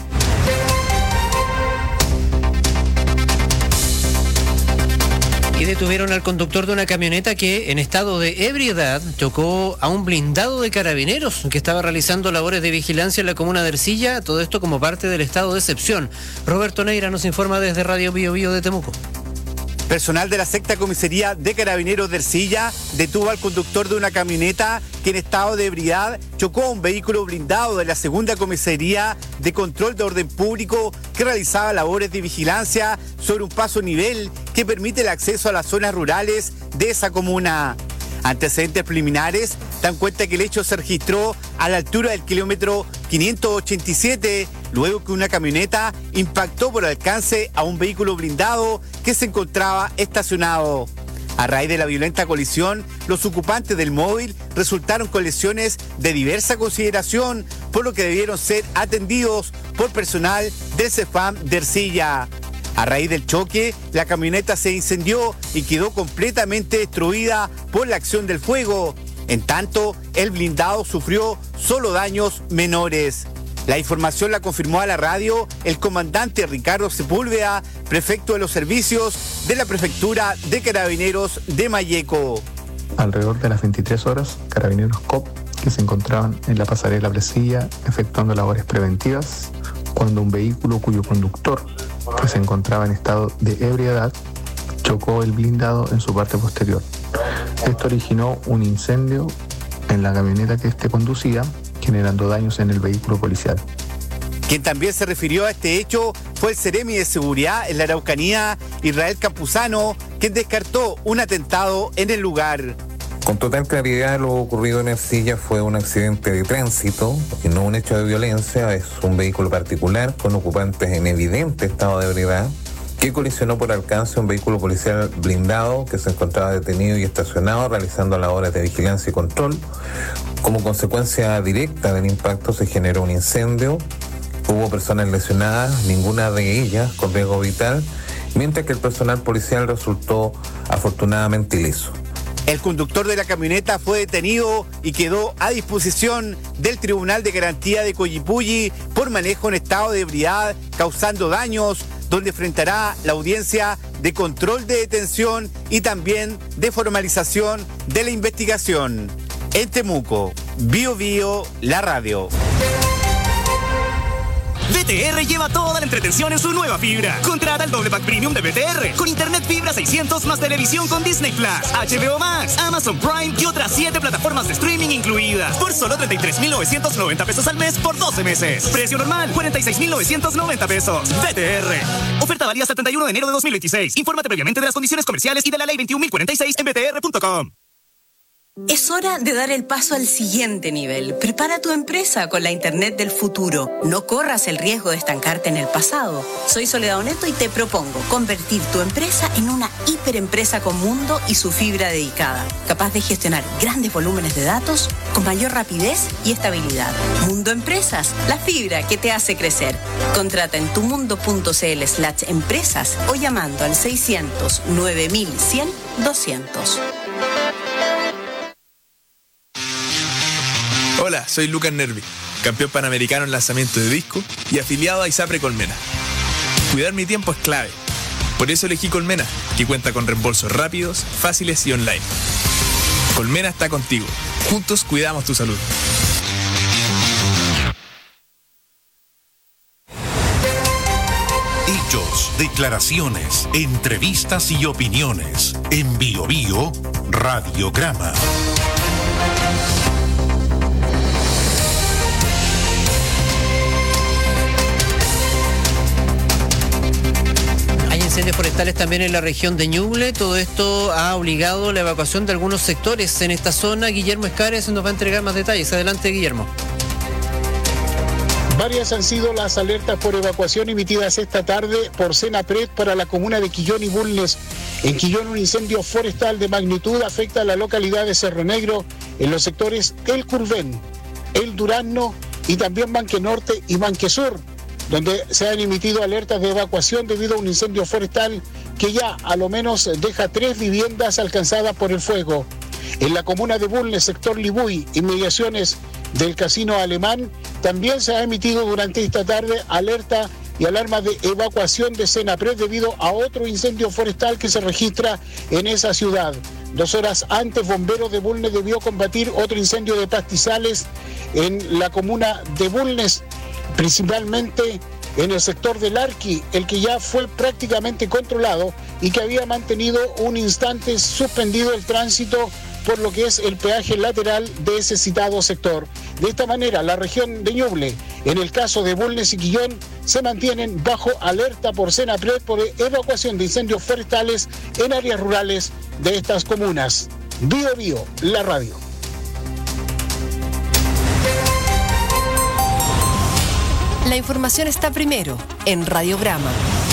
Y detuvieron al conductor de una camioneta que, en estado de ebriedad, chocó a un blindado de carabineros que estaba realizando labores de vigilancia en la comuna de Ercilla, todo esto como parte del estado de excepción. Roberto Neira nos informa desde Radio Biobío de Temuco. Personal de la sexta comisaría de Carabineros de Ercilla detuvo al conductor de una camioneta que, en estado de ebriedad, chocó a un vehículo blindado de la segunda comisaría de control de orden público que realizaba labores de vigilancia sobre un paso nivel que permite el acceso a las zonas rurales de esa comuna. Antecedentes preliminares dan cuenta que el hecho se registró a la altura del kilómetro quinientos ochenta y siete, luego que una camioneta impactó por alcance a un vehículo blindado que se encontraba estacionado. A raíz de la violenta colisión, los ocupantes del móvil resultaron con lesiones de diversa consideración, por lo que debieron ser atendidos por personal del CEFAM de Ercilla. A raíz del choque, la camioneta se incendió y quedó completamente destruida por la acción del fuego. En tanto, el blindado sufrió solo daños menores. La información la confirmó a la radio el comandante Ricardo Sepúlveda, prefecto de los servicios de la Prefectura de Carabineros de Malleco. Alrededor de las veintitrés horas, Carabineros C O P, que se encontraban en la pasarela Presilla efectuando labores preventivas, cuando un vehículo cuyo conductor, que se encontraba en estado de ebriedad, chocó el blindado en su parte posterior. Esto originó un incendio en la camioneta que este conducía, generando daños en el vehículo policial. Quien también se refirió a este hecho fue el Seremi de Seguridad en la Araucanía, Israel Campuzano, quien descartó un atentado en el lugar. Con total claridad, lo ocurrido en Ercilla fue un accidente de tránsito y no un hecho de violencia. Es un vehículo particular con ocupantes en evidente estado de ebriedad que colisionó por alcance un vehículo policial blindado que se encontraba detenido y estacionado realizando labores de vigilancia y control. Como consecuencia directa del impacto se generó un incendio. Hubo personas lesionadas, ninguna de ellas con riesgo vital, mientras que el personal policial resultó afortunadamente ileso. El conductor de la camioneta fue detenido y quedó a disposición del Tribunal de Garantía de Coyipulli por manejo en estado de ebriedad causando daños, donde enfrentará la audiencia de control de detención y también de formalización de la investigación. En Temuco, Bio Bio, la radio. B T R lleva toda la entretención en su nueva fibra. Contrata el doble pack premium de B T R con internet fibra seiscientos más televisión con Disney Plus, H B O Max, Amazon Prime y otras siete plataformas de streaming incluidas por solo treinta y tres mil novecientos noventa pesos al mes por doce meses. Precio normal cuarenta y seis mil novecientos noventa pesos. B T R. Oferta válida hasta el treinta y uno de enero de dos mil veintiséis. Infórmate previamente de las condiciones comerciales y de la ley veintiún mil cuarenta y seis en b t r punto com. Es hora de dar el paso al siguiente nivel. Prepara tu empresa con la Internet del futuro. No corras el riesgo de estancarte en el pasado. Soy Soledad Oneto y te propongo convertir tu empresa en una hiperempresa con mundo y su fibra dedicada, capaz de gestionar grandes volúmenes de datos con mayor rapidez y estabilidad. Mundo Empresas, la fibra que te hace crecer. Contrata en tumundo.cl slash empresas o llamando al seiscientos nueve mil cien doscientos. Hola, soy Lucas Nervi, campeón panamericano en lanzamiento de disco y afiliado a ISAPRE Colmena. Cuidar mi tiempo es clave. Por eso elegí Colmena, que cuenta con reembolsos rápidos, fáciles y online. Colmena está contigo. Juntos cuidamos tu salud. Hechos, declaraciones, entrevistas y opiniones. En Bio Bio, Radiograma. Incendios forestales también en la región de Ñuble. Todo esto ha obligado la evacuación de algunos sectores en esta zona. Guillermo Escares nos va a entregar más detalles. Adelante, Guillermo. Varias han sido las alertas por evacuación emitidas esta tarde por Senapred para la comuna de Quillón y Bulnes. En Quillón, un incendio forestal de magnitud afecta a la localidad de Cerro Negro en los sectores El Curvén, El Durazno y también Manque Norte y Manque Sur, donde se han emitido alertas de evacuación debido a un incendio forestal que ya a lo menos deja tres viviendas alcanzadas por el fuego. En la comuna de Bulnes, sector Libuy, inmediaciones del Casino Alemán, también se ha emitido durante esta tarde alerta y alarma de evacuación de Senapred debido a otro incendio forestal que se registra en esa ciudad. Dos horas antes, bomberos de Bulnes debió combatir otro incendio de pastizales en la comuna de Bulnes, principalmente en el sector del Arqui, el que ya fue prácticamente controlado y que había mantenido un instante suspendido el tránsito por lo que es el peaje lateral de ese citado sector. De esta manera, la región de Ñuble, en el caso de Bulnes y Quillón, se mantienen bajo alerta por Senapred por evacuación de incendios forestales en áreas rurales de estas comunas. Bio Bio, la radio. La información está primero en Radiograma.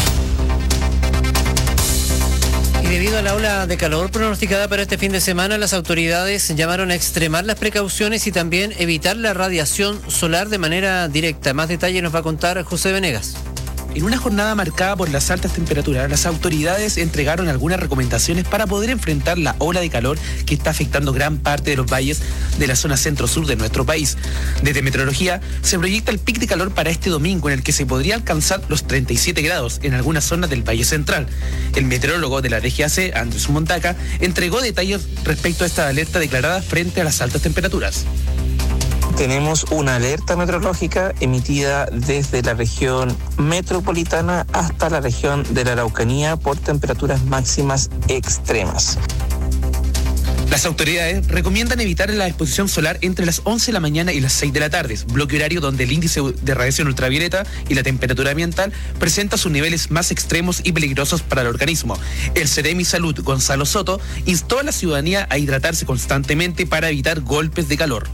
Y debido a la ola de calor pronosticada para este fin de semana, las autoridades llamaron a extremar las precauciones y también evitar la radiación solar de manera directa. Más detalles nos va a contar José Venegas. En una jornada marcada por las altas temperaturas, las autoridades entregaron algunas recomendaciones para poder enfrentar la ola de calor que está afectando gran parte de los valles de la zona centro-sur de nuestro país. Desde Meteorología se proyecta el pic de calor para este domingo, en el que se podría alcanzar los treinta y siete grados en algunas zonas del Valle Central. El meteorólogo de la D G A C, Andrés Montaca, entregó detalles respecto a esta alerta declarada frente a las altas temperaturas. tenemos una alerta meteorológica emitida desde la región metropolitana hasta la región de la Araucanía por temperaturas máximas extremas. Las autoridades recomiendan evitar la exposición solar entre las once de la mañana y las seis de la tarde, bloque horario donde el índice de radiación ultravioleta y la temperatura ambiental presenta sus niveles más extremos y peligrosos para el organismo. El Ceremi Salud, Gonzalo Soto, instó a la ciudadanía a hidratarse constantemente para evitar golpes de calor.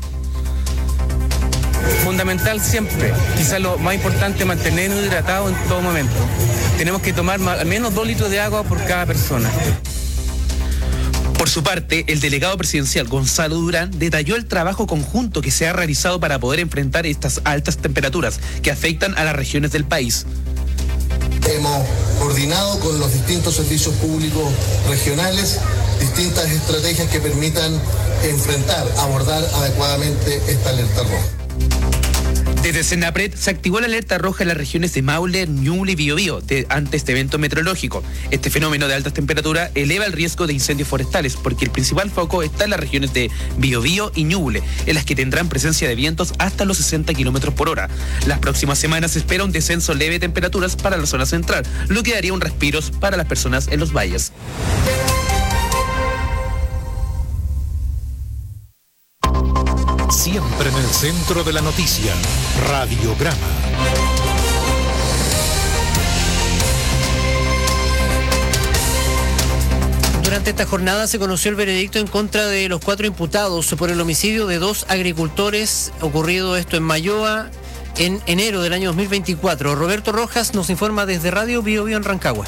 Fundamental siempre, quizás lo más importante, mantenernos hidratados en todo momento. Tenemos que tomar al menos dos litros de agua por cada persona. Por su parte, el delegado presidencial Gonzalo Durán detalló el trabajo conjunto que se ha realizado para poder enfrentar estas altas temperaturas que afectan a las regiones del país. Hemos coordinado con los distintos servicios públicos regionales distintas estrategias que permitan enfrentar, abordar adecuadamente esta alerta roja. Desde Senapred se activó la alerta roja en las regiones de Maule, Ñuble y Biobío de, ante este evento meteorológico. Este fenómeno de altas temperaturas eleva el riesgo de incendios forestales porque el principal foco está en las regiones de Biobío y Ñuble, en las que tendrán presencia de vientos hasta los sesenta kilómetros por hora. Las próximas semanas se espera un descenso leve de temperaturas para la zona central, lo que daría un respiro para las personas en los valles. Siempre en el centro de la noticia, Radiograma. Durante esta jornada se conoció el veredicto en contra de los cuatro imputados por el homicidio de dos agricultores, ocurrido esto en Mayoa en enero del año dos mil veinticuatro. Roberto Rojas nos informa desde Radio Bio Bio en Rancagua.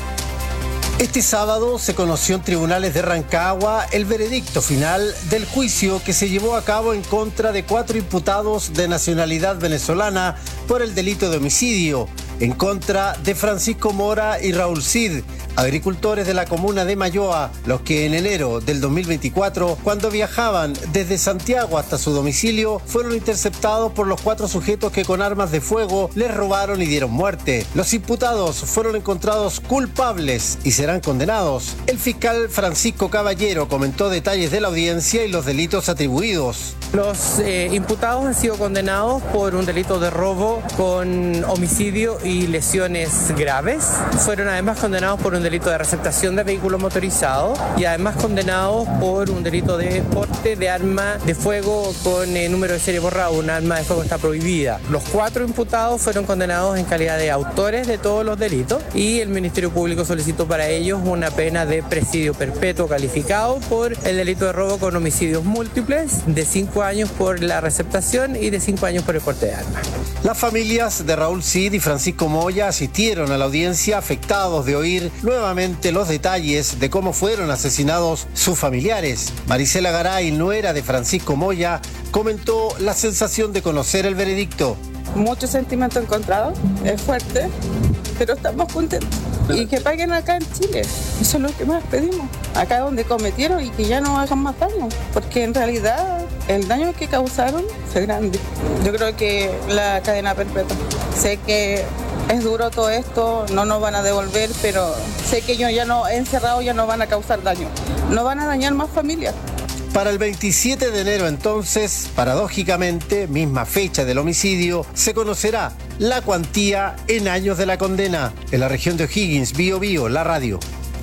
Este sábado se conoció en tribunales de Rancagua el veredicto final del juicio que se llevó a cabo en contra de cuatro imputados de nacionalidad venezolana por el delito de homicidio, en contra de Francisco Mora y Raúl Cid, agricultores de la comuna de Mayoa, los que en enero del dos mil veinticuatro, cuando viajaban desde Santiago hasta su domicilio, fueron interceptados por los cuatro sujetos que con armas de fuego les robaron y dieron muerte. Los imputados fueron encontrados culpables y serán condenados. El fiscal Francisco Caballero comentó detalles de la audiencia y los delitos atribuidos. Los eh, imputados han sido condenados por un delito de robo con homicidio y lesiones graves. Fueron además condenados por un delito de receptación de vehículo motorizado y además condenados por un delito de porte de arma de fuego con eh, número de serie borrado. Un arma de fuego está prohibida. Los cuatro imputados fueron condenados en calidad de autores de todos los delitos y el Ministerio Público solicitó para ellos una pena de presidio perpetuo calificado por el delito de robo con homicidios múltiples, de cinco años por la receptación y de cinco años por el porte de arma. Las familias de Raúl Cid y Francisco Moya asistieron a la audiencia afectados de oír nuevamente los detalles de cómo fueron asesinados sus familiares. Marisela Garay, nuera de Francisco Moya, comentó la sensación de conocer el veredicto. Mucho sentimiento encontrado, es fuerte, pero estamos contentos. Y que paguen acá en Chile, eso es lo que más pedimos, acá donde cometieron y que ya no hagan más daño, porque en realidad el daño que causaron fue grande. Yo creo que la cadena perpetua, sé que es duro todo esto, no nos van a devolver, pero sé que ellos ya no encerrados ya no van a causar daño, no van a dañar más familias. Para el veintisiete de enero entonces, paradójicamente, misma fecha del homicidio, se conocerá la cuantía en años de la condena. En la región de O'Higgins, Bio Bio, la radio.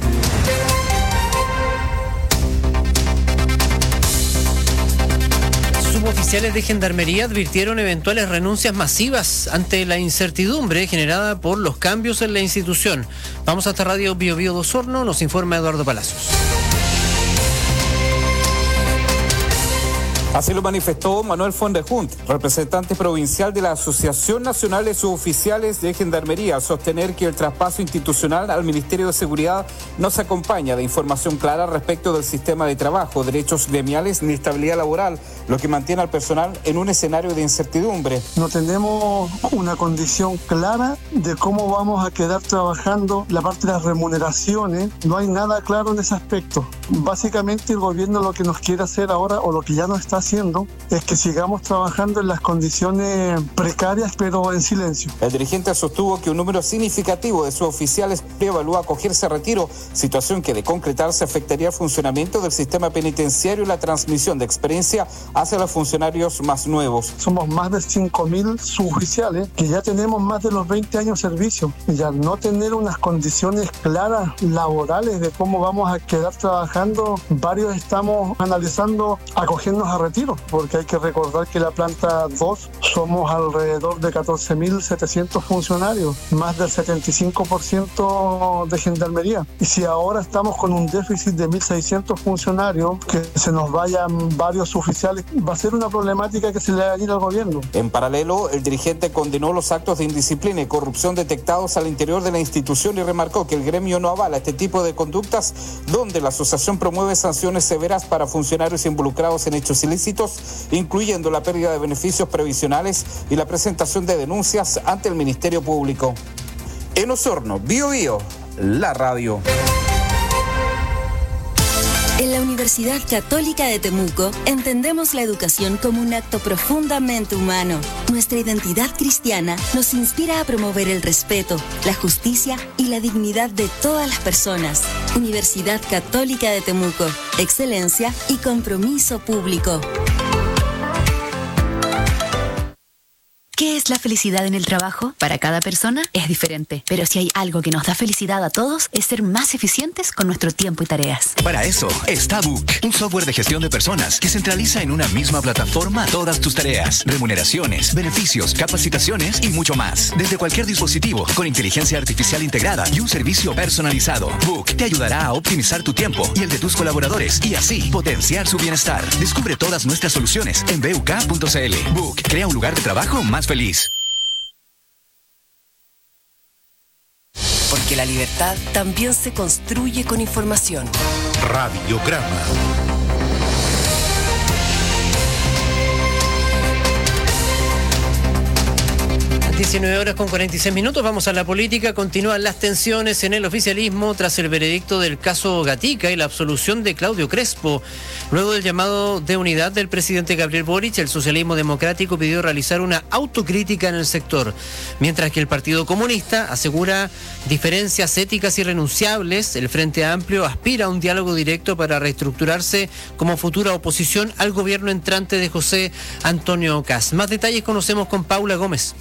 Suboficiales de Gendarmería advirtieron eventuales renuncias masivas ante la incertidumbre generada por los cambios en la institución. Vamos hasta Radio Bio Bio de Osorno, nos informa Eduardo Palacios. Así lo manifestó Manuel Fondejunt, representante provincial de la Asociación Nacional de Suboficiales de Gendarmería, al sostener que el traspaso institucional al Ministerio de Seguridad no se acompaña de información clara respecto del sistema de trabajo, derechos gremiales ni estabilidad laboral, lo que mantiene al personal en un escenario de incertidumbre. No tenemos una condición clara de cómo vamos a quedar trabajando la parte de las remuneraciones, no hay nada claro en ese aspecto. Básicamente el gobierno lo que nos quiere hacer ahora, o lo que ya nos está haciendo es que sigamos trabajando en las condiciones precarias, pero en silencio. El dirigente sostuvo que un número significativo de sus oficiales evalúa acogerse a retiro, situación que de concretarse afectaría el funcionamiento del sistema penitenciario y la transmisión de experiencia hacia los funcionarios más nuevos. Somos más de cinco mil suboficiales que ya tenemos más de los veinte años de servicio y al no tener unas condiciones claras laborales de cómo vamos a quedar trabajando, varios estamos analizando acogernos a retiro, porque hay que recordar que la planta dos somos alrededor de catorce mil setecientos funcionarios, más del setenta y cinco por ciento de gendarmería. Y si ahora estamos con un déficit de mil seiscientos funcionarios, que se nos vayan varios oficiales, va a ser una problemática que se le va a ir al gobierno. En paralelo, el dirigente condenó los actos de indisciplina y corrupción detectados al interior de la institución y remarcó que el gremio no avala este tipo de conductas, donde la asociación promueve sanciones severas para funcionarios involucrados en hechos ilícitos, incluyendo la pérdida de beneficios previsionales y la presentación de denuncias ante el Ministerio Público. En Osorno, Bio Bio, la radio. En la Universidad Católica de Temuco entendemos la educación como un acto profundamente humano. Nuestra identidad cristiana nos inspira a promover el respeto, la justicia y la dignidad de todas las personas. Universidad Católica de Temuco, excelencia y compromiso público. ¿Qué es la felicidad en el trabajo? Para cada persona es diferente, pero si hay algo que nos da felicidad a todos es ser más eficientes con nuestro tiempo y tareas. Para eso está Book, un software de gestión de personas que centraliza en una misma plataforma todas tus tareas, remuneraciones, beneficios, capacitaciones y mucho más. Desde cualquier dispositivo, con inteligencia artificial integrada y un servicio personalizado. Book te ayudará a optimizar tu tiempo y el de tus colaboradores y así potenciar su bienestar. Descubre todas nuestras soluciones en b u k punto c l. Book crea un lugar de trabajo más feliz. Porque la libertad también se construye con información. Radiograma. diecinueve horas con cuarenta y seis minutos, vamos a la política. Continúan las tensiones en el oficialismo tras el veredicto del caso Gatica y la absolución de Claudio Crespo. Luego del llamado de unidad del presidente Gabriel Boric, el socialismo democrático pidió realizar una autocrítica en el sector, mientras que el Partido Comunista asegura diferencias éticas irrenunciables. El Frente Amplio aspira a un diálogo directo para reestructurarse como futura oposición al gobierno entrante de José Antonio Kast. Más detalles conocemos con Paula Gómez.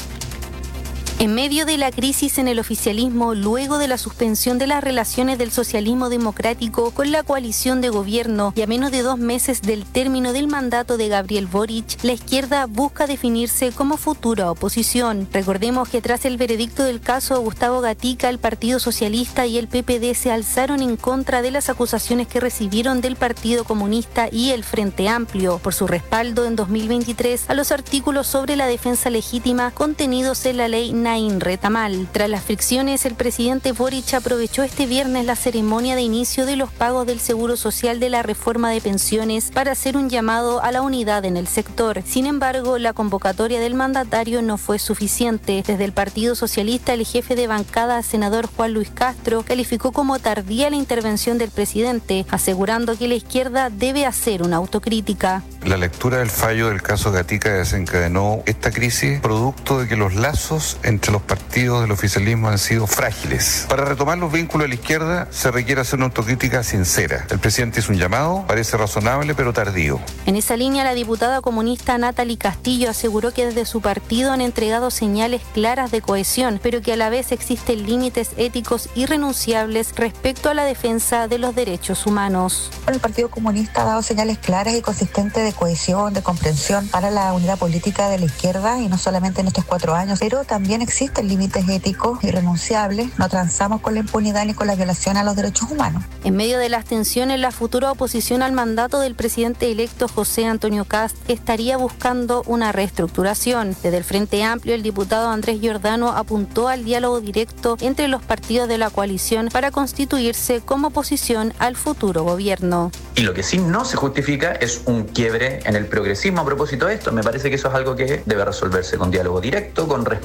En medio de la crisis en el oficialismo, luego de la suspensión de las relaciones del socialismo democrático con la coalición de gobierno y a menos de dos meses del término del mandato de Gabriel Boric, la izquierda busca definirse como futura oposición. Recordemos que tras el veredicto del caso Gustavo Gatica, el Partido Socialista y el P P D se alzaron en contra de las acusaciones que recibieron del Partido Comunista y el Frente Amplio por su respaldo en dos mil veintitrés a los artículos sobre la defensa legítima contenidos en la ley Nain Retamal. Tras las fricciones, el presidente Boric aprovechó este viernes la ceremonia de inicio de los pagos del Seguro Social de la reforma de pensiones para hacer un llamado a la unidad en el sector. Sin embargo, la convocatoria del mandatario no fue suficiente. Desde el Partido Socialista, el jefe de bancada, senador Juan Luis Castro, calificó como tardía la intervención del presidente, asegurando que la izquierda debe hacer una autocrítica. La lectura del fallo del caso Gatica desencadenó esta crisis producto de que los lazos entre los partidos del oficialismo han sido frágiles. Para retomar los vínculos de la izquierda se requiere hacer una autocrítica sincera. El presidente hizo un llamado, parece razonable pero tardío. En esa línea, la diputada comunista Natalie Castillo aseguró que desde su partido han entregado señales claras de cohesión, pero que a la vez existen límites éticos irrenunciables respecto a la defensa de los derechos humanos. El Partido Comunista ha dado señales claras y consistentes de cohesión, de comprensión para la unidad política de la izquierda, y no solamente en estos cuatro años, pero también existen límites éticos irrenunciables. No transamos con la impunidad ni con la violación a los derechos humanos. En medio de las tensiones, la futura oposición al mandato del presidente electo José Antonio Kast estaría buscando una reestructuración. Desde el Frente Amplio, el diputado Andrés Giordano apuntó al diálogo directo entre los partidos de la coalición para constituirse como oposición al futuro gobierno. Y lo que sí no se justifica es un quiebre en el progresismo a propósito de esto. Me parece que eso es algo que debe resolverse con diálogo directo, con respeto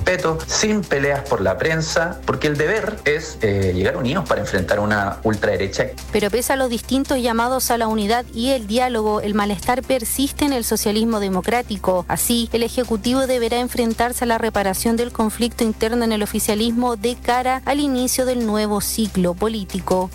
sin peleas por la prensa, porque el deber es eh, llegar unidos para enfrentar una ultraderecha. Pero pese a los distintos llamados a la unidad y el diálogo, el malestar persiste en el socialismo democrático. Así, el Ejecutivo deberá enfrentarse a la reparación del conflicto interno en el oficialismo de cara al inicio del nuevo ciclo político.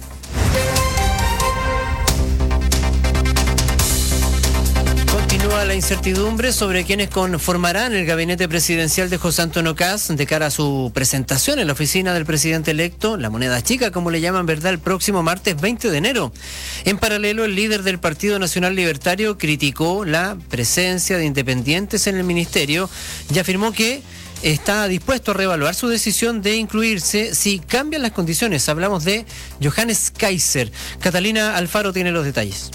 Continúa la incertidumbre sobre quienes conformarán el gabinete presidencial de José Antonio Kast de cara a su presentación en la oficina del presidente electo, la moneda chica, como le llaman, ¿verdad?, el próximo martes veinte de enero. En paralelo, el líder del Partido Nacional Libertario criticó la presencia de independientes en el ministerio y afirmó que está dispuesto a reevaluar su decisión de incluirse si cambian las condiciones. Hablamos de Johannes Kaiser. Catalina Alfaro tiene los detalles.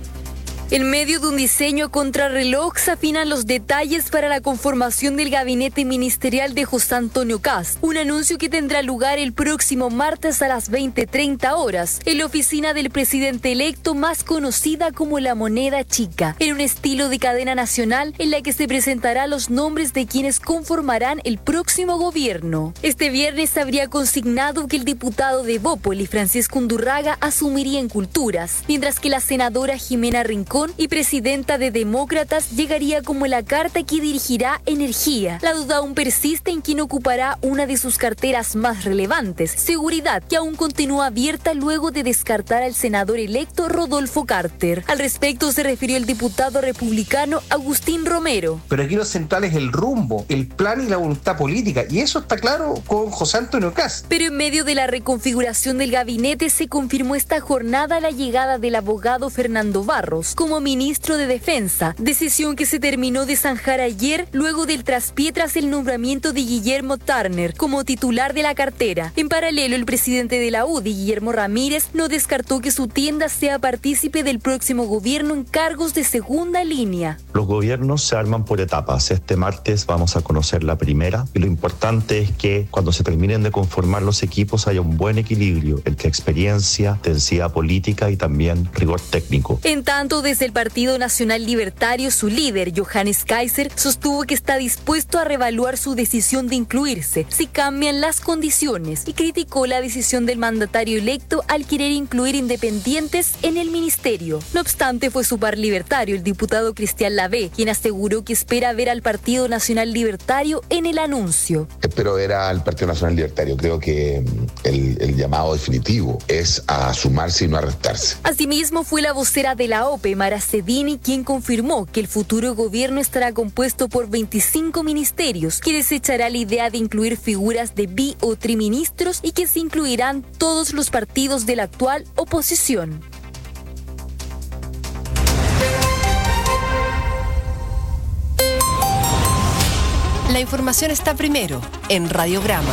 En medio de un diseño contrarreloj se afinan los detalles para la conformación del gabinete ministerial de José Antonio Kast, un anuncio que tendrá lugar el próximo martes a las veinte treinta horas en la oficina del presidente electo, más conocida como la moneda chica, en un estilo de cadena nacional en la que se presentarán los nombres de quienes conformarán el próximo gobierno. Este viernes se habría consignado que el diputado de Bópoli, Francisco Undurraga, asumiría en Culturas, mientras que la senadora Jimena Rincón y presidenta de Demócratas llegaría como la carta que dirigirá Energía. La duda aún persiste en quién ocupará una de sus carteras más relevantes, Seguridad, que aún continúa abierta luego de descartar al senador electo Rodolfo Carter. Al respecto se refirió el diputado republicano Agustín Romero. Pero aquí lo central es el rumbo, el plan y la voluntad política, y eso está claro con José Antonio Kast. Pero en medio de la reconfiguración del gabinete se confirmó esta jornada la llegada del abogado Fernando Barros como ministro de Defensa, decisión que se terminó de zanjar ayer luego del traspié tras el nombramiento de Guillermo Turner como titular de la cartera. En paralelo, el presidente de la U D I, Guillermo Ramírez, no descartó que su tienda sea partícipe del próximo gobierno en cargos de segunda línea. Los gobiernos se arman por etapas. Este martes vamos a conocer la primera y lo importante es que cuando se terminen de conformar los equipos haya un buen equilibrio entre experiencia, densidad política y también rigor técnico. En tanto, desde el Partido Nacional Libertario, su líder, Johannes Kaiser, sostuvo que está dispuesto a reevaluar su decisión de incluirse si cambian las condiciones y criticó la decisión del mandatario electo al querer incluir independientes en el ministerio. No obstante, fue su par libertario, el diputado Cristian Lavé, quien aseguró que espera ver al Partido Nacional Libertario en el anuncio. Espero ver al Partido Nacional Libertario. Creo que el, el llamado definitivo es a sumarse y no a restarse. Asimismo, fue la vocera de la O P E, Mara Cedini, quien confirmó que el futuro gobierno estará compuesto por veinticinco ministerios, que desechará la idea de incluir figuras de bi o triministros y que se incluirán todos los partidos de la actual oposición. La información está primero en Radiograma.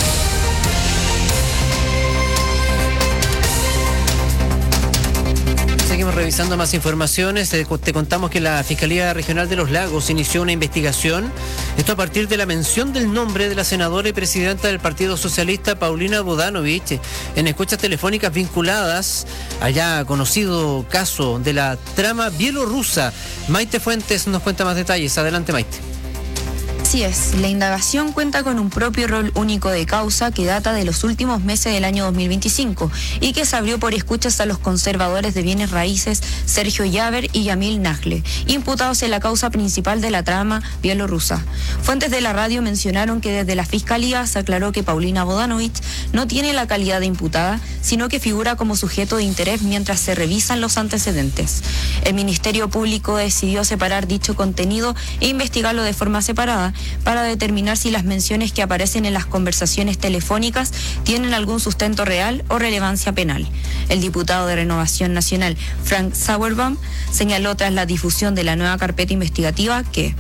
Seguimos revisando más informaciones. Te contamos que la Fiscalía Regional de los Lagos inició una investigación. Esto a partir de la mención del nombre de la senadora y presidenta del Partido Socialista, Paulina Bodanovich, en escuchas telefónicas vinculadas al ya conocido caso de la trama bielorrusa. Maite Fuentes nos cuenta más detalles. Adelante, Maite. Así es, la indagación cuenta con un propio rol único de causa que data de los últimos meses del año dos mil veinticinco y que se abrió por escuchas a los conservadores de bienes raíces Sergio Yaver y Yamil Najle, imputados en la causa principal de la trama bielorrusa. Fuentes de la radio mencionaron que desde la Fiscalía se aclaró que Paulina Bodanovich no tiene la calidad de imputada, sino que figura como sujeto de interés mientras se revisan los antecedentes. El Ministerio Público decidió separar dicho contenido e investigarlo de forma separada para determinar si las menciones que aparecen en las conversaciones telefónicas tienen algún sustento real o relevancia penal. El diputado de Renovación Nacional, Frank Sauerbaum, señaló tras la difusión de la nueva carpeta investigativa que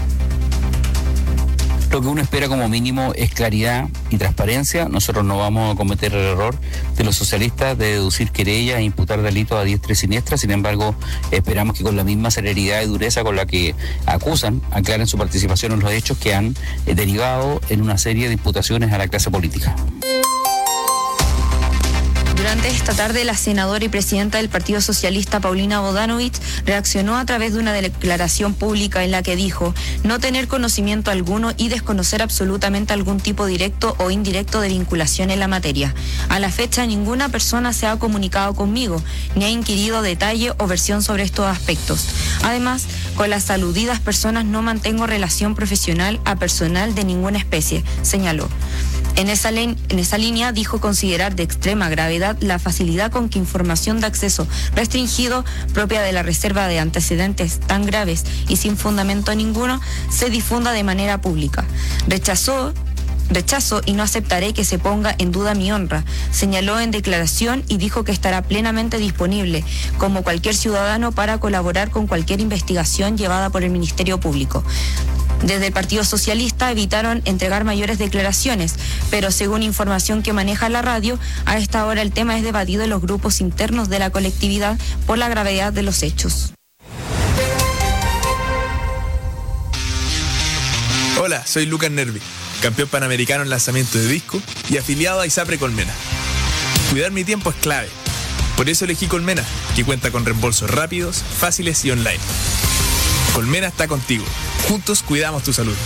lo que uno espera como mínimo es claridad y transparencia. Nosotros no vamos a cometer el error de los socialistas de deducir querellas e imputar delitos a diestra y siniestra. Sin embargo, esperamos que con la misma celeridad y dureza con la que acusan, aclaren su participación en los hechos que han eh, derivado en una serie de imputaciones a la clase política. Durante esta tarde, la senadora y presidenta del Partido Socialista, Paulina Bodanovich, reaccionó a través de una declaración pública en la que dijo no tener conocimiento alguno y desconocer absolutamente algún tipo directo o indirecto de vinculación en la materia. A la fecha, ninguna persona se ha comunicado conmigo, ni ha inquirido detalle o versión sobre estos aspectos. Además, con las aludidas personas no mantengo relación profesional a personal de ninguna especie, señaló. En esa, en esa línea dijo considerar de extrema gravedad la facilidad con que información de acceso restringido propia de la reserva de antecedentes tan graves y sin fundamento ninguno se difunda de manera pública. Rechazó Rechazo y no aceptaré que se ponga en duda mi honra, señaló en declaración y dijo que estará plenamente disponible, como cualquier ciudadano, para colaborar con cualquier investigación llevada por el Ministerio Público. Desde el Partido Socialista evitaron entregar mayores declaraciones, pero según información que maneja la radio, a esta hora el tema es debatido en los grupos internos de la colectividad por la gravedad de los hechos. Hola, soy Lucas Nervi, campeón panamericano en lanzamiento de disco y afiliado a ISAPRE Colmena. Cuidar mi tiempo es clave. Por eso elegí Colmena, que cuenta con reembolsos rápidos, fáciles y online. Colmena está contigo. Juntos cuidamos tu salud.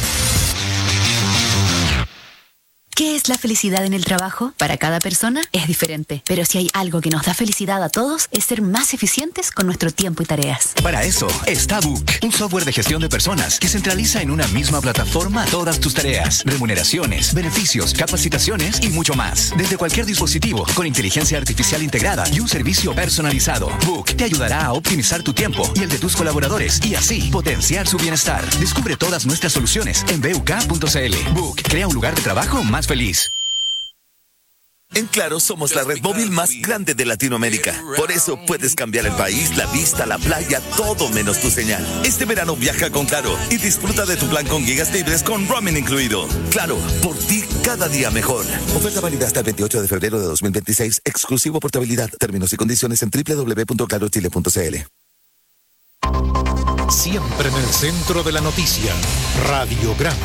¿Qué es la felicidad en el trabajo? Para cada persona es diferente, pero si hay algo que nos da felicidad a todos es ser más eficientes con nuestro tiempo y tareas. Para eso está Book, un software de gestión de personas que centraliza en una misma plataforma todas tus tareas, remuneraciones, beneficios, capacitaciones y mucho más. Desde cualquier dispositivo, con inteligencia artificial integrada y un servicio personalizado. Book te ayudará a optimizar tu tiempo y el de tus colaboradores y así potenciar su bienestar. Descubre todas nuestras soluciones en b u k punto c l. Book crea un lugar de trabajo más feliz. En Claro somos la red móvil más grande de Latinoamérica. Por eso puedes cambiar el país, la vista, la playa, todo menos tu señal. Este verano viaja con Claro y disfruta de tu plan con gigas libres con roaming incluido. Claro, por ti cada día mejor. Oferta válida hasta el veintiocho de febrero de dos mil veintiséis. Exclusivo portabilidad. Términos y condiciones en doble u doble u doble u punto claro chile punto c l. Siempre en el centro de la noticia. Radiograma.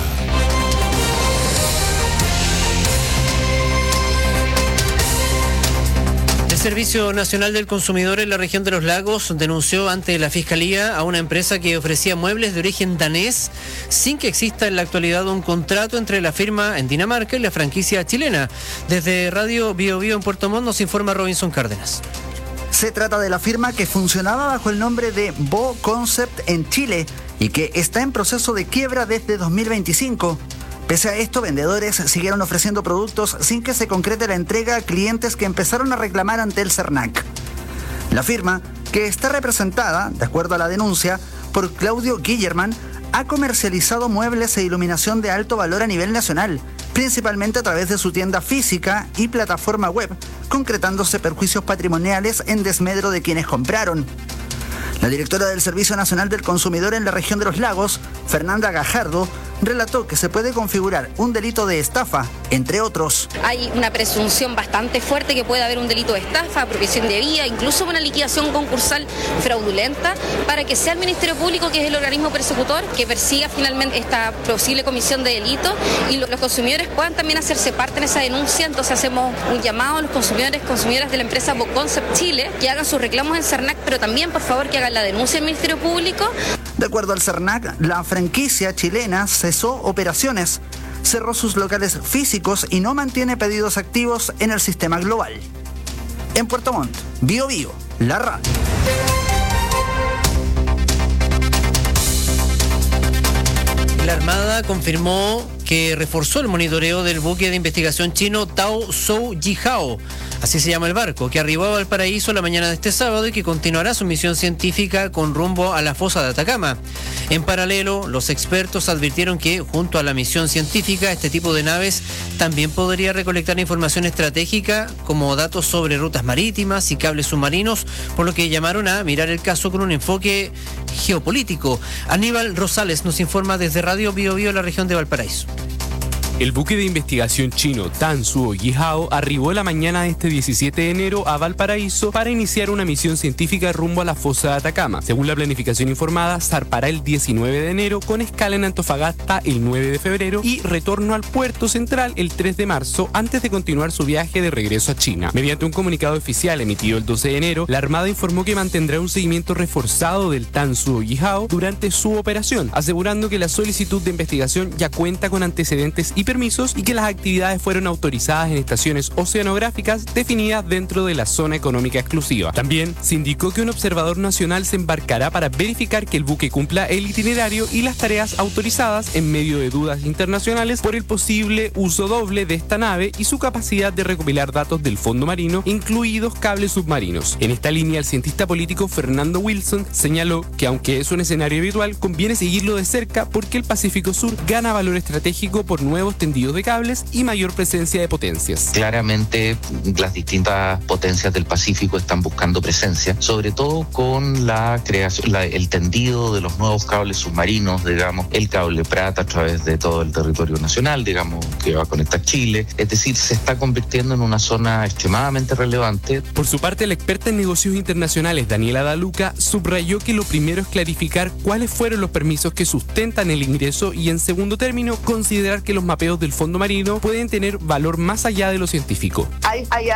El Servicio Nacional del Consumidor en la región de Los Lagos denunció ante la Fiscalía a una empresa que ofrecía muebles de origen danés sin que exista en la actualidad un contrato entre la firma en Dinamarca y la franquicia chilena. Desde Radio Bio Bio en Puerto Montt nos informa Robinson Cárdenas. Se trata de la firma que funcionaba bajo el nombre de Bo Concept en Chile y que está en proceso de quiebra desde dos mil veinticinco. Pese a esto, vendedores siguieron ofreciendo productos sin que se concrete la entrega a clientes que empezaron a reclamar ante el CERNAC. La firma, que está representada, de acuerdo a la denuncia, por Claudio Guillerman, ha comercializado muebles e iluminación de alto valor a nivel nacional, principalmente a través de su tienda física y plataforma web, concretándose perjuicios patrimoniales en desmedro de quienes compraron. La directora del Servicio Nacional del Consumidor en la región de Los Lagos, Fernanda Gajardo, relató que se puede configurar un delito de estafa, entre otros. Hay una presunción bastante fuerte que puede haber un delito de estafa, apropiación de vía, incluso una liquidación concursal fraudulenta, para que sea el Ministerio Público, que es el organismo persecutor, que persiga finalmente esta posible comisión de delito y los consumidores puedan también hacerse parte en esa denuncia. Entonces hacemos un llamado a los consumidores, consumidoras de la empresa Bo Concept Chile, que hagan sus reclamos en CERNAC, pero también, por favor, que hagan la denuncia al Ministerio Público. De acuerdo al CERNAC, la franquicia chilena cesó operaciones, cerró sus locales físicos y no mantiene pedidos activos en el sistema global. En Puerto Montt, Bio Bio, la radio. La Armada confirmó que reforzó el monitoreo del buque de investigación chino Tao Zhou Jihao, así se llama el barco, que arribó a Valparaíso la mañana de este sábado y que continuará su misión científica con rumbo a la fosa de Atacama. En paralelo, los expertos advirtieron que, junto a la misión científica, este tipo de naves también podría recolectar información estratégica como datos sobre rutas marítimas y cables submarinos, por lo que llamaron a mirar el caso con un enfoque geopolítico. Aníbal Rosales nos informa desde Radio Bio Bio, la región de Valparaíso. El buque de investigación chino Tan Suo Yihao arribó la mañana de este diecisiete de enero a Valparaíso para iniciar una misión científica rumbo a la fosa de Atacama. Según la planificación informada, zarpará el diecinueve de enero con escala en Antofagasta el nueve de febrero y retorno al puerto central el tres de marzo antes de continuar su viaje de regreso a China. Mediante un comunicado oficial emitido el doce de enero, la Armada informó que mantendrá un seguimiento reforzado del Tan Suo Yihao durante su operación, asegurando que la solicitud de investigación ya cuenta con antecedentes y permisos y que las actividades fueron autorizadas en estaciones oceanográficas definidas dentro de la zona económica exclusiva. También se indicó que un observador nacional se embarcará para verificar que el buque cumpla el itinerario y las tareas autorizadas en medio de dudas internacionales por el posible uso doble de esta nave y su capacidad de recopilar datos del fondo marino, incluidos cables submarinos. En esta línea, el cientista político Fernando Wilson señaló que aunque es un escenario habitual, conviene seguirlo de cerca porque el Pacífico Sur gana valor estratégico por nuevos tendidos de cables y mayor presencia de potencias. Claramente las distintas potencias del Pacífico están buscando presencia, sobre todo con la creación, la, el tendido de los nuevos cables submarinos, digamos, el cable Prat a través de todo el territorio nacional, digamos, que va a conectar Chile. Es decir, se está convirtiendo en una zona extremadamente relevante. Por su parte, la experta en negocios internacionales Daniela Daluca subrayó que lo primero es clarificar cuáles fueron los permisos que sustentan el ingreso y, en segundo término, considerar que los mapeos del fondo marino pueden tener valor más allá de lo científico. Hay, hay